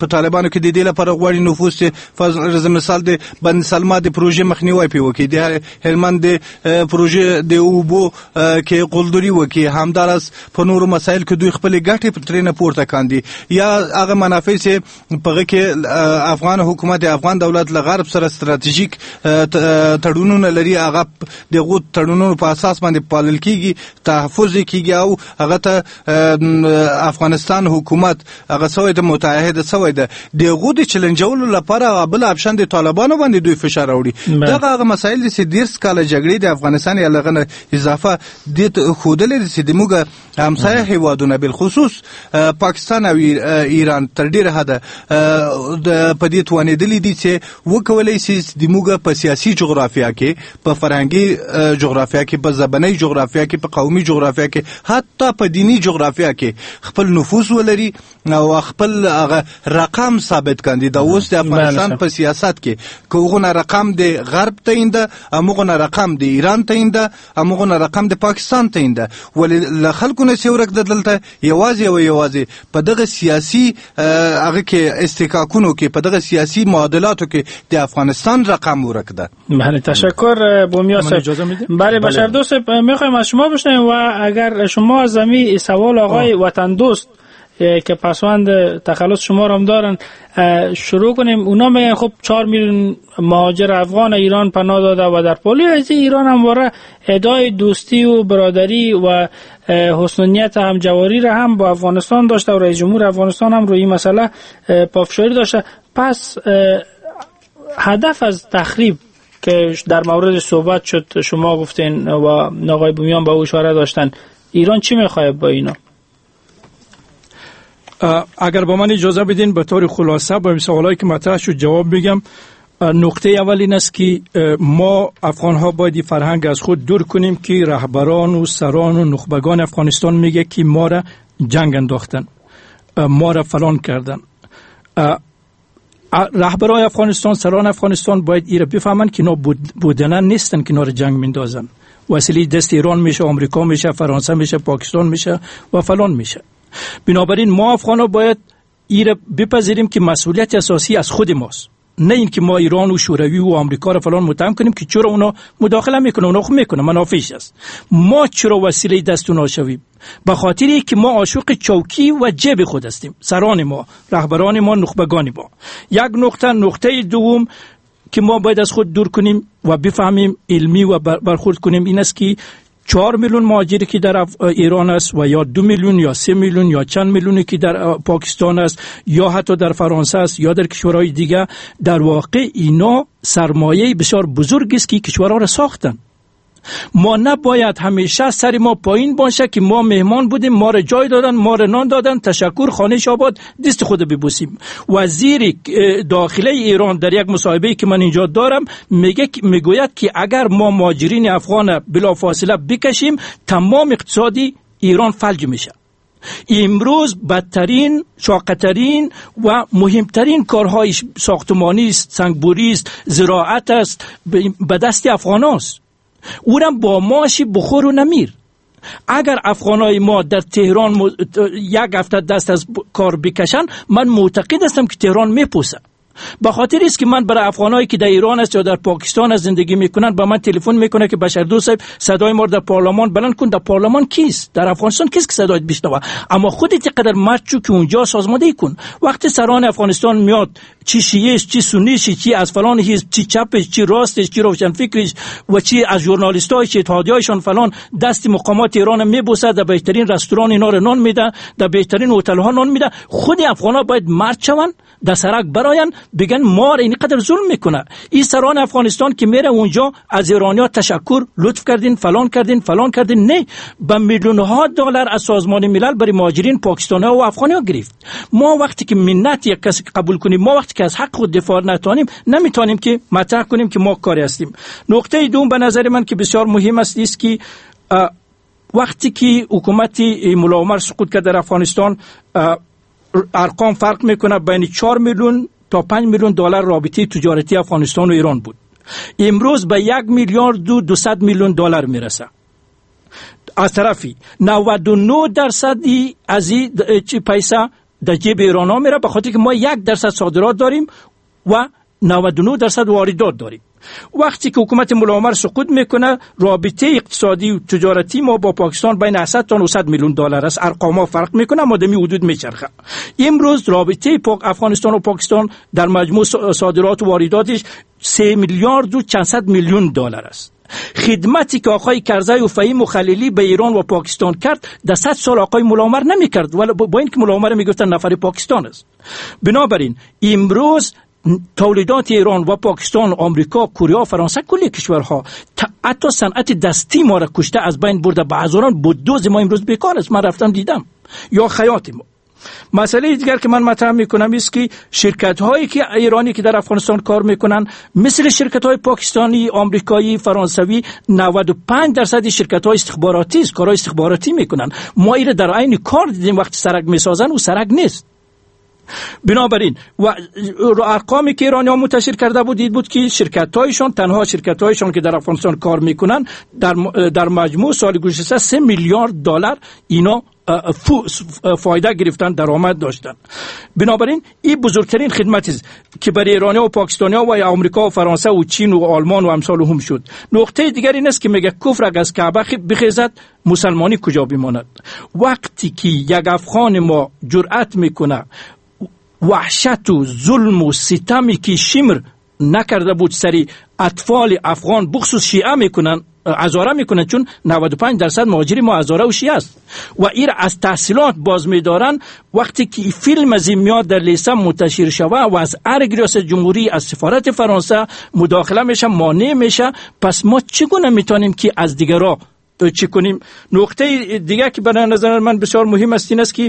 په طالبانو کې د دې لپاره غواړي نفوذ فرض مثال د بند سلمہ د پروژې مخنیوي پی وکړي، د هلمند د پروژې د اوبو کې قلدري وکړي، همدارس په نورو مسایل کې دوی خپل ګټې په ترنه پورته کاندي یا هغه منافع چې په کې افغان حکومت د افغان دولت له غرب سره ستراتیژیک تړونونه لري، هغه دغه تړونونو په اساس باندې پالل کیږي، تحفظ کیږي او هغه ته افغانستان حکومت هغه سوی د متحده سوی د دغه د چیلنجولو لپاره بل اپشن د طالبانو باندې دوی فشار راوړي. دغه هغه مسایل چې ډیر سکاله جګړې د افغانستان یا لغنه اضافه د خودلې چې د موږ همسایه هیوادونه بالخصوص پاکستان او ایران تر ډیره حد د پدې توانېدلې دي چې وکولای شي د موږ په سیاسي جغرافیا کې، په فرهنګي جغرافیا کې، په زباني جغرافیا کې، په قومي جغرافیا کې، حتی په دینی جغرافیا کې خپل نفوذ ولري او خپل رقم ثابت کاندي. دا اوس د افغانستان په سیاست کې کوغه رقم د غرب تاینده، امغه رقم د ایران تاینده، امغه رقم د پاکستان تاینده، ولې خلکو نه سیورک د دلته یوازې او یوازې په دغه سیاسي هغه کې استحقاقونو کې، په دغه سیاسي معادلاتو کې د افغانستان رقم ورکده. بله تشکر بومیا صاحب. بله بشر دوست میخوایم از شما بشنویم و اگر شما از زمین سوال آقای وطن دوست که پسوند تخلص شما رو هم دارن شروع کنیم. اونا میگن خب چهار میلیون مهاجر افغان ایران پناه داده و در پالیوی ایران همواره ادعای دوستی و برادری و حسنیت همجواری را هم با افغانستان داشته و رئیس جمهور افغانستان هم روی این مسئله پافشاری داشته. پس هدف از تخریب که در مورد صحبت شد شما گفتین و آقای بومیان با او اشاره داشتن، ایران چی میخواد با اینا؟ اگر با من اجازه بدین به طور خلاصه با این سوالایی که مطرح شد جواب میگم. نقطه اول این است که ما افغان ها باید فرهنگ از خود دور کنیم که رهبران و سران و نخبگان افغانستان میگه که ما را جنگ انداختن، ما را فلان کردن. رهبران افغانستان، سران افغانستان باید ایره بفهمن که اینا بودنن نیستن که اینا را جنگ میندازن. وسیله دست ایران میشه، آمریکا میشه، فرانسه میشه، پاکستان میشه و فلان میشه. بنابراین ما افغانا باید ایره بپذیریم که مسئولیت اساسی از خود ماست، نه این که ما ایران و شوروی و آمریکا را فلان متهم کنیم که چرا اونا مداخله میکنه، اونا خوب میکنه، منافعش است. ما چرا وسیله دست اونا شویم؟ به خاطری که ما عاشق چوکی و جیب خود هستیم، سران ما، رهبران ما، نخبگان ما. یک نقطه نقطه دوم که ما باید از خود دور کنیم و بفهمیم، علمی و برخورد کنیم این است که چهار میلیون مهاجری که در ایران است و یا دو میلیون یا سه میلیون یا چند میلیونی که در پاکستان است یا حتی در فرانسه است یا در کشورهای دیگه، در واقع اینا سرمایه بسیار بزرگی است که کشورها را ساختن. ما نباید همیشه سر ما پایین باشه که ما مهمان بودیم، ما را جای دادن، ما را نان دادن، تشکر، خانه آباد، دست خود ببوسیم. وزیر داخله ایران در یک مصاحبه که من اینجا دارم میگه میگوید که اگر ما مهاجرین افغان بلافاصله بکشیم تمام اقتصادی ایران فلج میشه. امروز بدترین، شاقترین و مهمترین کارهای ساختمانی است، سنگبری است، زراعت است، به دست افغان است. اونم با ماشی بخور و نمیر. اگر افغانای ما در تهران م... یک هفته دست از کار بکشن، من معتقد هستم که تهران میپوسه. به خاطر است که من برای افغانایی که در ایران است یا در پاکستان است زندگی میکنن به من تلفن میکنه که بشر دوست صاحب صدای ما در پارلمان بلند کن. در پارلمان کیست؟ در افغانستان کیست که صدایت بشنوه؟ اما خودت چقدر مرد چو که اونجا سازماندهی کن. وقتی سران افغانستان میاد، چی شیعهش، چی سنیش، چی از فلان حزب، چی چپش، چی راستش، چی روشن فکرش و چی از ژورنالیستای چی اتحادیه‌شان فلان دست مقامات ایران میبوسه، در بهترین رستوران اینا رو نان میده، در بهترین هتل ها نان میده. خود افغانا باید مرد شون، در سرک براین بگن ما اینقدر ظلم میکنه. این سران افغانستان که میره اونجا از ایرانیا تشکر، لطف کردین، فلان کردین، فلان کردین، نه، با میلیون ها دلار از سازمان ملل برای مهاجرین پاکستانی و افغانی ها گرفت. ما وقتی که منت یک کسی قبول کنیم، ما وقتی که از حق خود دفاع نتونیم، نمیتونیم که مطرح کنیم که ما کاری هستیم. نکته دوم به نظر من که بسیار مهم است است که وقتی که حکومت ملا عمر سقوط کرد در افغانستان، ارقام فرق میکنه، بین چهار میلیون تا پنج میلیون دلار رابطه تجارتی افغانستان و ایران بود. امروز به یک میلیارد و دویست میلیون دلار میرسه. از طرفی نود و نه درصدی از این پیسه در جیب ایران ها میره، به خاطر که ما یک درصد صادرات داریم و نود و نه درصد واردات داریم. وقتی که حکومت ملا عمر سقوط میکنه، رابطه اقتصادی و تجارتی ما با پاکستان بین هشتصد تا نهصد میلیون دلار است. ارقام فرق میکنه، مادمی حدود میچرخه. امروز رابطه پاک افغانستان و پاکستان در مجموع صادرات و وارداتش سه میلیارد و چند صد میلیون دلار است. خدمتی که آقای کرزی و فهیم و خلیلی به ایران و پاکستان کرد در صد سال آقای ملا عمر نمیکرد، ولی با اینکه ملا عمر میگفتن نفر پاکستان است. بنابراین امروز تولیدات ایران و پاکستان، آمریکا، کره، فرانسه، کلی کشورها حتی صنعت دستی ما را کشته، از بین برده. به هزاران بودوز ما امروز بیکار است. من رفتم دیدم، یا خیاط ما. مسئله دیگر که من مطرح میکنم است که شرکت هایی که ایرانی که در افغانستان کار میکنن، مثل شرکت های پاکستانی، آمریکایی، فرانسوی، نود و پنج درصد شرکت های استخباراتی است، کارهای استخباراتی میکنن. ما ایره در عین کار دیدیم، وقتی سرک میسازن و سرک نیست. بنابراین و ارقامی که ایرانی ها منتشر کرده بود، دید بود که شرکت هایشان، تنها شرکت هایشان که در افغانستان کار میکنن، در در مجموع سال گذشته سه میلیارد دلار اینا فایده گرفتن، درآمد داشتن. بنابراین این بزرگترین خدمتی است که برای ایرانی و پاکستانی ها و آمریکا و فرانسه و چین و آلمان و امثال هم شد. نقطه دیگر این است که میگه کفر اگر از کعبه بخیزد مسلمانی کجا بماند. وقتی که یک افغان ما جرأت میکنه وحشت و ظلم و ستمی که شمر نکرده بود سری اطفال افغان بخصوص شیعه میکنن، ازاره میکنن، چون نود و پنج درصد مهاجری ما ازاره و شیعه است و این از تحصیلات باز میدارن. وقتی که فیلم از این میاد در لیسه منتشر شوه و از ارگ ریاست جمهوری، از سفارت فرانسه مداخله میشه، مانع میشه، پس ما چگونه میتونیم که از دیگرها چی کنیم؟ نقطه دیگه که برای نظر من بسیار مهم است این است که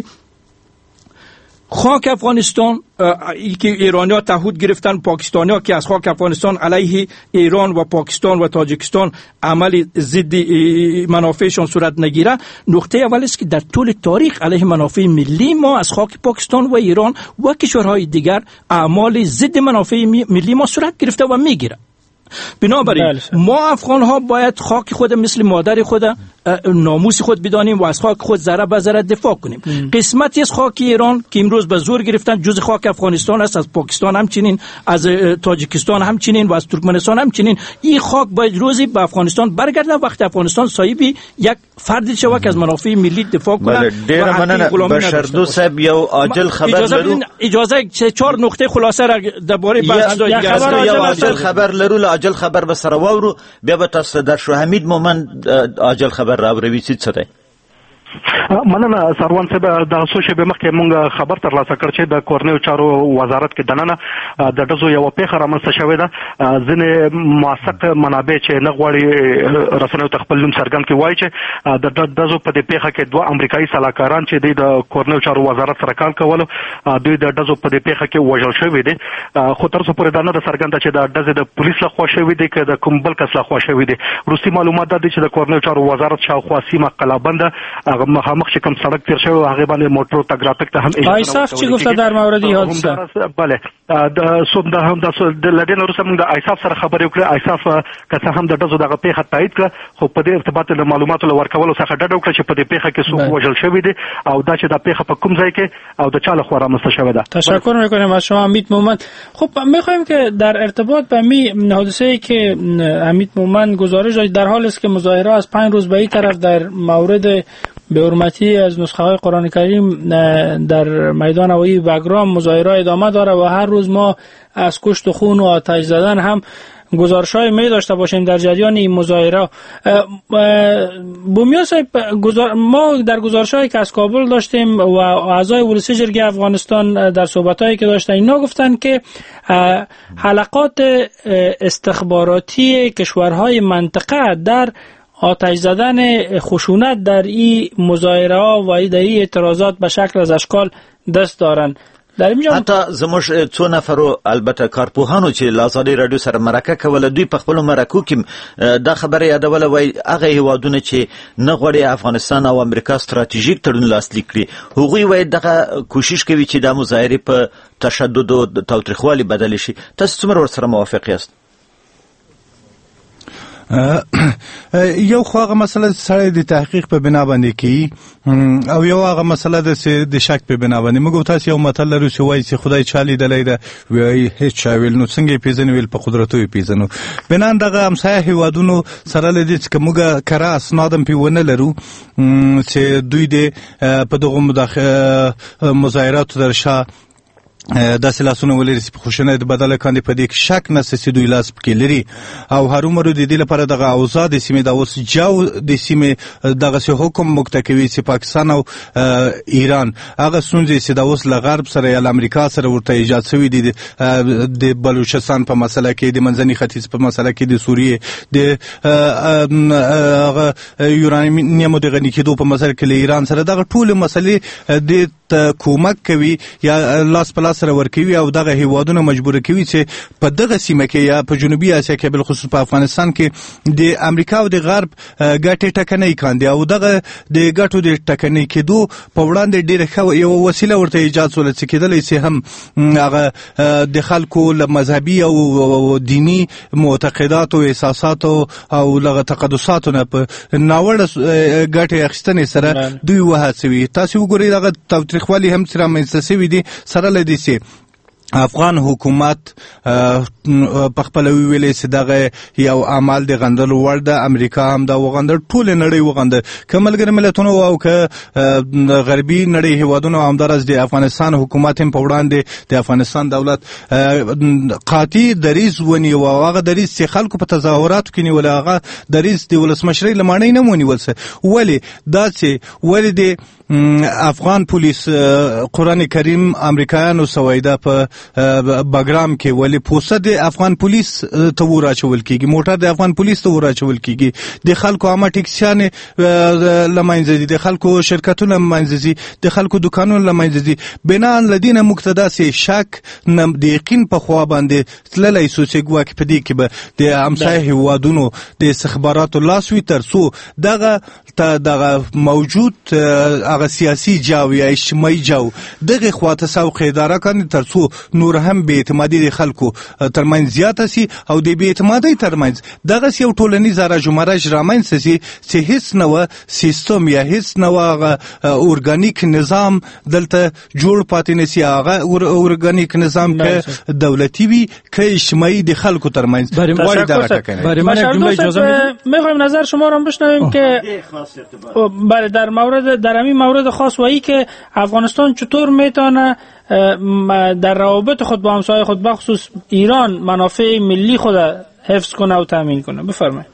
خاک افغانستان، ای که ایرانی ها تعهد گرفتن، پاکستانی ها که از خاک افغانستان علیه ایران و پاکستان و تاجیکستان عمل ضد منافعشان صورت نگیره. نقطه اول است که در طول تاریخ علیه منافع ملی ما از خاک پاکستان و ایران و کشورهای دیگر اعمال ضد منافع ملی ما صورت گرفته و میگیره. بنابراین ما افغان ها باید خاک خود مثل مادر خود، ناموس خود بدانیم و از خاک خود ذره به ذره دفاع کنیم. ام. قسمتی از خاک ایران که امروز به زور گرفتن جز خاک افغانستان است، از پاکستان همچنین، از تاجیکستان همچنین و از ترکمنستان همچنین. این خاک باید روزی به افغانستان برگرده، وقتی افغانستان صاحب یک فردی شود که از منافع ملی دفاع کنه. ډیر مننه بشردوست صاحب، یو عاجل خبر لرو. اجازه چهار نقطه خلاصه را درباره بحث یو عاجل خبر لرو. عاجل خبر به سره واورو، بیا به تاسو در شو حمید مومند عاجل خبر راوړوي څه دی. مننه سروان صاحب، د څو شپې مخکې موږ خبر ترلاسه کړ چې د کورنیو چارو وزارت کې دننه د ډزو یو پیښه رامنځته شوې ده. ځینې موثق منابع چې نه غواړي رسنیو ته خپل نوم څرګند کړي وایي چې د ډزو په دې پیښه کې دوه امریکایي سلاکاران چې د کورنیو چارو وزارت سره کار کولو، دوی د ډزو په دې پیښه کې وژل شوي دي. خو تر اوسه پورې دا نه ده څرګنده چې د ډزې د پولیس لخوا شوي دي که د کوم بل کس لخوا شوي دي. وروستي معلومات دا دي چې د کورنیو چارو وزارت شاوخوا سیمه قلابنده مخامخ چې کوم سړک تیر شوی هغه باندې موټر تګ راتګ ته هم اجازه آیساف چی گفته در مورد این حادثه؟ بله، د سوم د هم د لدین وروسته موږ د آیساف سره خبرې وکړې. آیساف که څه هم د ډزو دغه پیښه تایید کړه، خو په دې ارتباط له معلوماتو له ورکولو څخه ډډه وکړه چې په دې پیښه کې څوک وژل شوي دي او دا چې دا پیښه په کوم ځای کې او د چا لخوا رامنځته شوې ده. تشکر میکنیم از شما حمید مومند. خب میخوایم که در ارتباط به می حادثه‌ای که حمید مومند گزارش داد، در حالی است که مظاهره از پنج روز به این طرف در مورد به حرمتی از نسخه های قرآن کریم در میدان هوایی بگرام مظاهره ادامه داره و هر روز ما از کشت و خون و آتش زدن هم گزارش‌های می داشته باشیم در جریان این مظاهره. بومیا صاحب، ما در گزارش‌هایی که از کابل داشتیم و اعضای ولسی جرگه افغانستان در صحبت‌هایی که داشتن اینا گفتن که حلقات استخباراتی کشورهای منطقه در آتش زدن خشونت در این مظاهره ها و در این اعتراضات به شکل از اشکال دست دارن. در اینجا حتی زموږ څو نفرو البته کارپوهانو چې لازادي رادیو سره مرکه کوله، دوی په خپل مرکو کې دا خبره یادوله، وای هغه هیوادونه چې نه غواړي افغانستان او امریکا ستراتیژیک تړون لاسلیک کړي، هغوی وای دغه کوشش کوي چې د مظاهرې په تشدد او تاوتریخوالي بدل شي. تاسو څومره ورسره موافق یاست؟ یو خو هغه مسله سره د تحقیق په بنا باندې کی او یو هغه مسله د شک په بنا باندې. موږ تاسو یو متل لرو چې وایي چې خدای چالي دلای دا وایي هیڅ چا ویل نو څنګه پیژنې ویل په قدرتو پیژنو. بنان دغه همسایه هیوادونو سره لدې چې موږ کرا اسنادم پیونه لرو چې دوی د په دغه مداخله مظاهرات درشا د سلاسونو ولري په خوشنه د بدله کاندي په دې کې شک نشته چې دوی لاس پکې لري او هرومرو د دې لپاره دغه اوزاد سیمه د اوس جاو د سیمه دغه سه حکم مکتکوي چې پاکستان او ایران هغه سونځي چې د اوس له غرب سره یا امریکا سره ورته ایجاد شوی دي د بلوچستان په مسله کې د منځني ختیځ په مسله کې د سوریه د یورانیم د غنی کېدو په مسله کې له ایران سره دغه ټول مسلې د کومک کوي یا لاس په سره ورکوي او دغه هیوادونه مجبور کوي چې په دغه سیمه کې یا په جنوبي اسیا کې بل خصوص په افغانستان کې د امریکا او د غرب ګټې ټکنۍ کاندي او دغه د ګټو د ټکنۍ کېدو په وړاندې ډېر ښه یو وسیله ورته ایجاد شول چې کېدلی چې هم هغه د خلکو له مذهبي او دینی معتقدات او احساسات او لغه تقدساتو نه په ناوړه ګټې اخیستنې سره دوی وهڅوي. تاسو وګورئ دغه تاوتریخوالي هم سره منځته شوي دي سره له افغان حکومت په خپل ویلې چې دغه یو عمل د غندلو وړ د امریکا هم دا وغندل ټول نړۍ وغندل کملګر ملتونو او که غربي نړۍ هیوادونو همدارس د افغانستان حکومت هم په وړاندې د افغانستان دولت قاطع دریځ ونی او هغه دریځ چې خلکو په تظاهراتو کې نیول هغه دریځ د ولسمشرۍ لمانې نه مونیول څه ولی دا چې ولی د افغان پولیس قرآن کریم امریکایانو سویده په بګرام کې ولی پوسټ د افغان پولیس ته وراچول کیږي موټر د افغان پولیس ته وراچول کیږي د خلکو عامه ټیکسیان لمنځدي د خلکو شرکتونه لمنځدي د خلکو دکانونه لمنځدي بنا لدینه مقتدا سي شک نم د یقین په خوا باندې تللی سوچ ګواکې په دې کې به د امسایه هیوادونو د استخباراتو لاسوي ترسو دغه دغه موجود هغه سیاسي جاو یا اجتماعي جاو دغه خواته سوق اداره کوي ترڅو نور هم به اعتمادي خلکو ترمنځ زیاته سي او د به اعتمادي ترمنځ دغه یو ټولنیز راجمرج رامنځته سي چې هیڅ نو سیستم یا هیڅ نو اورګانیک نظام دلته جوړ پاتې نسی هغه اورګانیک نظام کې دولتي وي کې اجتماعي د خلکو ترمنځ وړي دغه ټکنه برای من جمله اجازه میخوایم نظر شما رو بشنویم که بله در مورد در همین مورد خاص وایی که افغانستان چطور میتونه در روابط خود با همسایه خود بخصوص ایران منافع ملی خود حفظ کنه و تامین کنه. بفرمایید.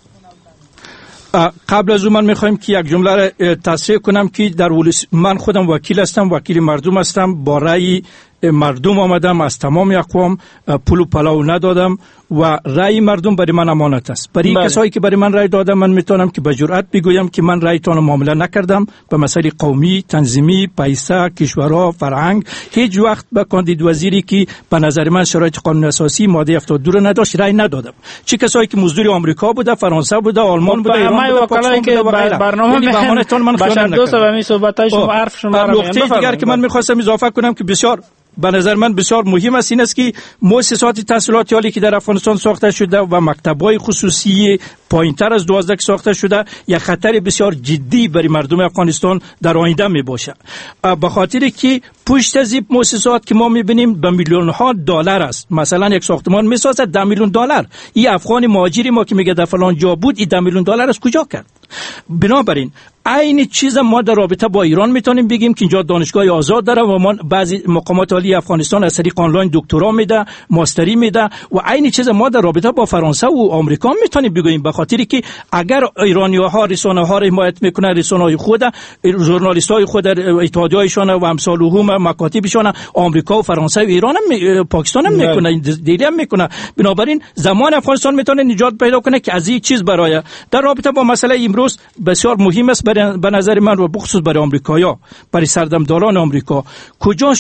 قبل از اون من میخوایم که یک جمله را تصحیح کنم که در ولس من خودم وکیل هستم، وکیل مردم هستم، با رأی مردم آمدم، از تمام اقوام پول و پلاو ندادم و رأی مردم برای من امانت است. برای بله. کسایی که برای من رأی دادن من میتونم که به جرئت بگویم که من رأیتان معامله نکردم به مسائل قومی، تنظیمی، پیسه، کشورها، فرهنگ. هیچ وقت به کاندید وزیری که به نظر من شرایط قانون اساسی ماده هفتاد و دو رو نداشت رأی ندادم. چه کسایی که مزدور آمریکا بوده، فرانسه بوده، آلمان بوده، ایران بوده، پاکستان بوده و غیره. برنامه به امانتون من خیانت نکردم. همین صحبتای شما حرف شما رو نکته دیگر که من می‌خواستم اضافه کنم که بسیار به نظر من بسیار مهم است این است که مؤسسات تحصیلاتی عالی که در افغانستان ساخته شده و مکتب‌های خصوصی پایین‌تر از دوازده که ساخته شده یک خطر بسیار جدی برای مردم افغانستان در آینده میباشه، به خاطر که پشت از این مؤسسات که ما میبینیم به میلیون ها دلار است. مثلا یک ساختمان میسازه ده میلیون دلار، این افغان مهاجری ما که میگه در فلان جا بود این ده میلیون دلار از کجا کرد؟ بنابراین این چیز ما در رابطه با ایران میتونیم بگیم که اینجا دانشگاه آزاد داره و ما بعضی مقامات عالی افغانستان از طریق آنلاین دکترا میده، ماستری میده و این چیز ما در رابطه با فرانسه و آمریکا میتونیم بگیم، به خاطری که اگر ایرانی‌ها رسانه ها را حمایت میکنن، رسانه‌های خود، ژورنالیست‌های خود، اتحادیه‌هایشان و امثالهم، مکاتبشان آمریکا و فرانسه و ایران هم پاکستان هم میکنه، دیگه هم میکنه. بنابراین زمان افغانستان میتونه نجات پیدا کنه که از این چیز برای در رابطه با مسئله امروز بسیار مهم است به نظر من و بخصوص برای آمریکایی‌ها، برای سردمداران آمریکا. کجا شد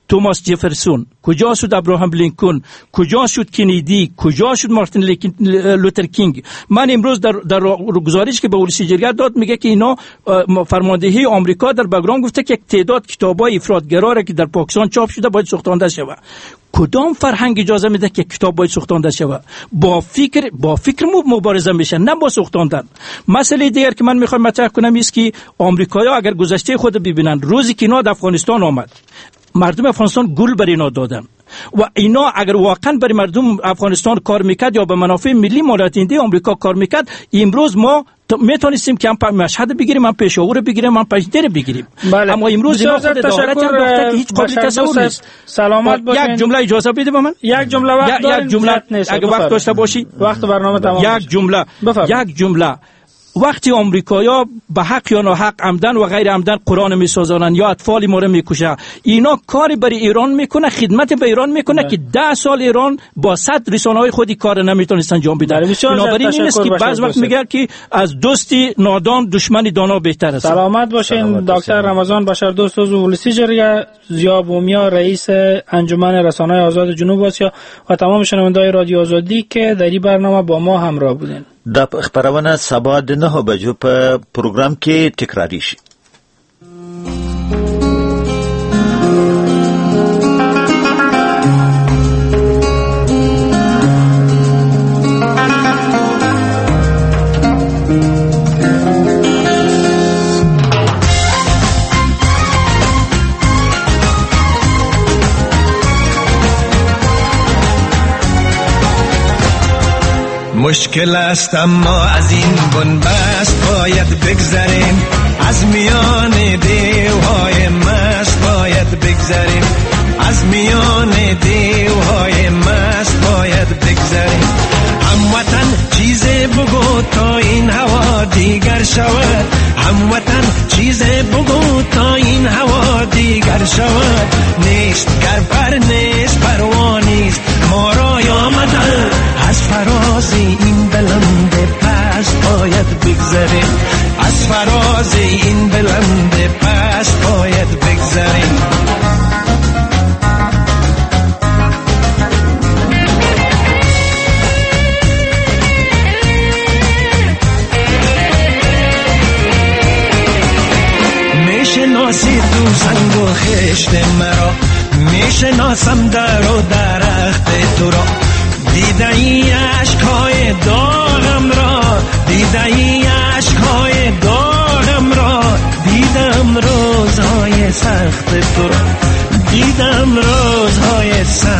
توماس جفرسون، کجا شد ابراهام لینکلن، کجا شد کندی، کجا شد مارتین لوتر کینگ. من امروز در در گزارش که به رئیس جمهور داد میگه که اینا فرماندهی آمریکا در بگرام گفته که تعداد کتابای افراطگرا را که در پاکستان چاپ شده باید سوختانده شود. کدام فرهنگ اجازه میده که کتاب باید سوختانده شود؟ با فکر با فکر مبارزه میشه، نه با سوختاندن. مسئله دیگر که من میخوام مطرح کنم است که آمریکایی‌ها اگر گذشته خود ببینن، روزی که اینا در افغانستان آمد مردم افغانستان گل بر اینا دادن و اینا اگر واقعا برای مردم افغانستان کار میکرد یا به منافع ملی مالاتینده آمریکا کار میکرد، امروز ما میتونستیم که هم مشهد بگیریم، هم پشاور بگیریم، هم پشدر بگیریم. بله. اما امروز اینا خود دولت هم که هیچ قابل تصور نیست. سلامت باشین. یک جمله اجازه بده به من. یک جمله وقت داریم. یک جمله اگه وقت داشته باشی. وقت برنامه تمام. یک جمله. یک جمله. وقتی آمریکایی‌ها به حق یا ناحق عمدن و غیر عمدن قرآن میسازانن یا اطفال ما رو میکشه، اینا کاری برای ایران میکنه، خدمت به ایران میکنه که ده سال ایران با صد رسانه‌های خودی کار نمیتونست انجام بده. بنابراین این است که بعض وقت میگه که از دوستی نادان دشمن دانا بهتر است. سلامت باشین. دکتر رمضان بشردوست عضو ولسی جرگه، ضیا بومیا رئیس انجمن رسانه‌های آزاد جنوب آسیا و تمام شنونده‌های رادیو آزادی که در این برنامه با ما همراه بودین. د خبرونه سبا د نه بجو په پروګرام کې تکراری شي. مشکل است اما از این بنبست باید بگذریم، از میان دیوهای مست باید بگذریم، از میان دیوهای مست باید بگذریم. هموطن چیزی بگو تا این هوا دیگر شود، هموطن چیزی بگو تا این هوا دیگر شود. نیست گر پر نیست پروانیست ما را آمدن، از فراز این بلند پست باید بگذریم، از فراز این بلند پست باید بگذریم. میشناسی تو سنگ و خشت مرا، میشناسم در و درخت تو را، دیده ای عشقهای داغم را، دیده ای عشقهای داغم را، دیدم روزهای سخت تو را، دیدم روزهای سخت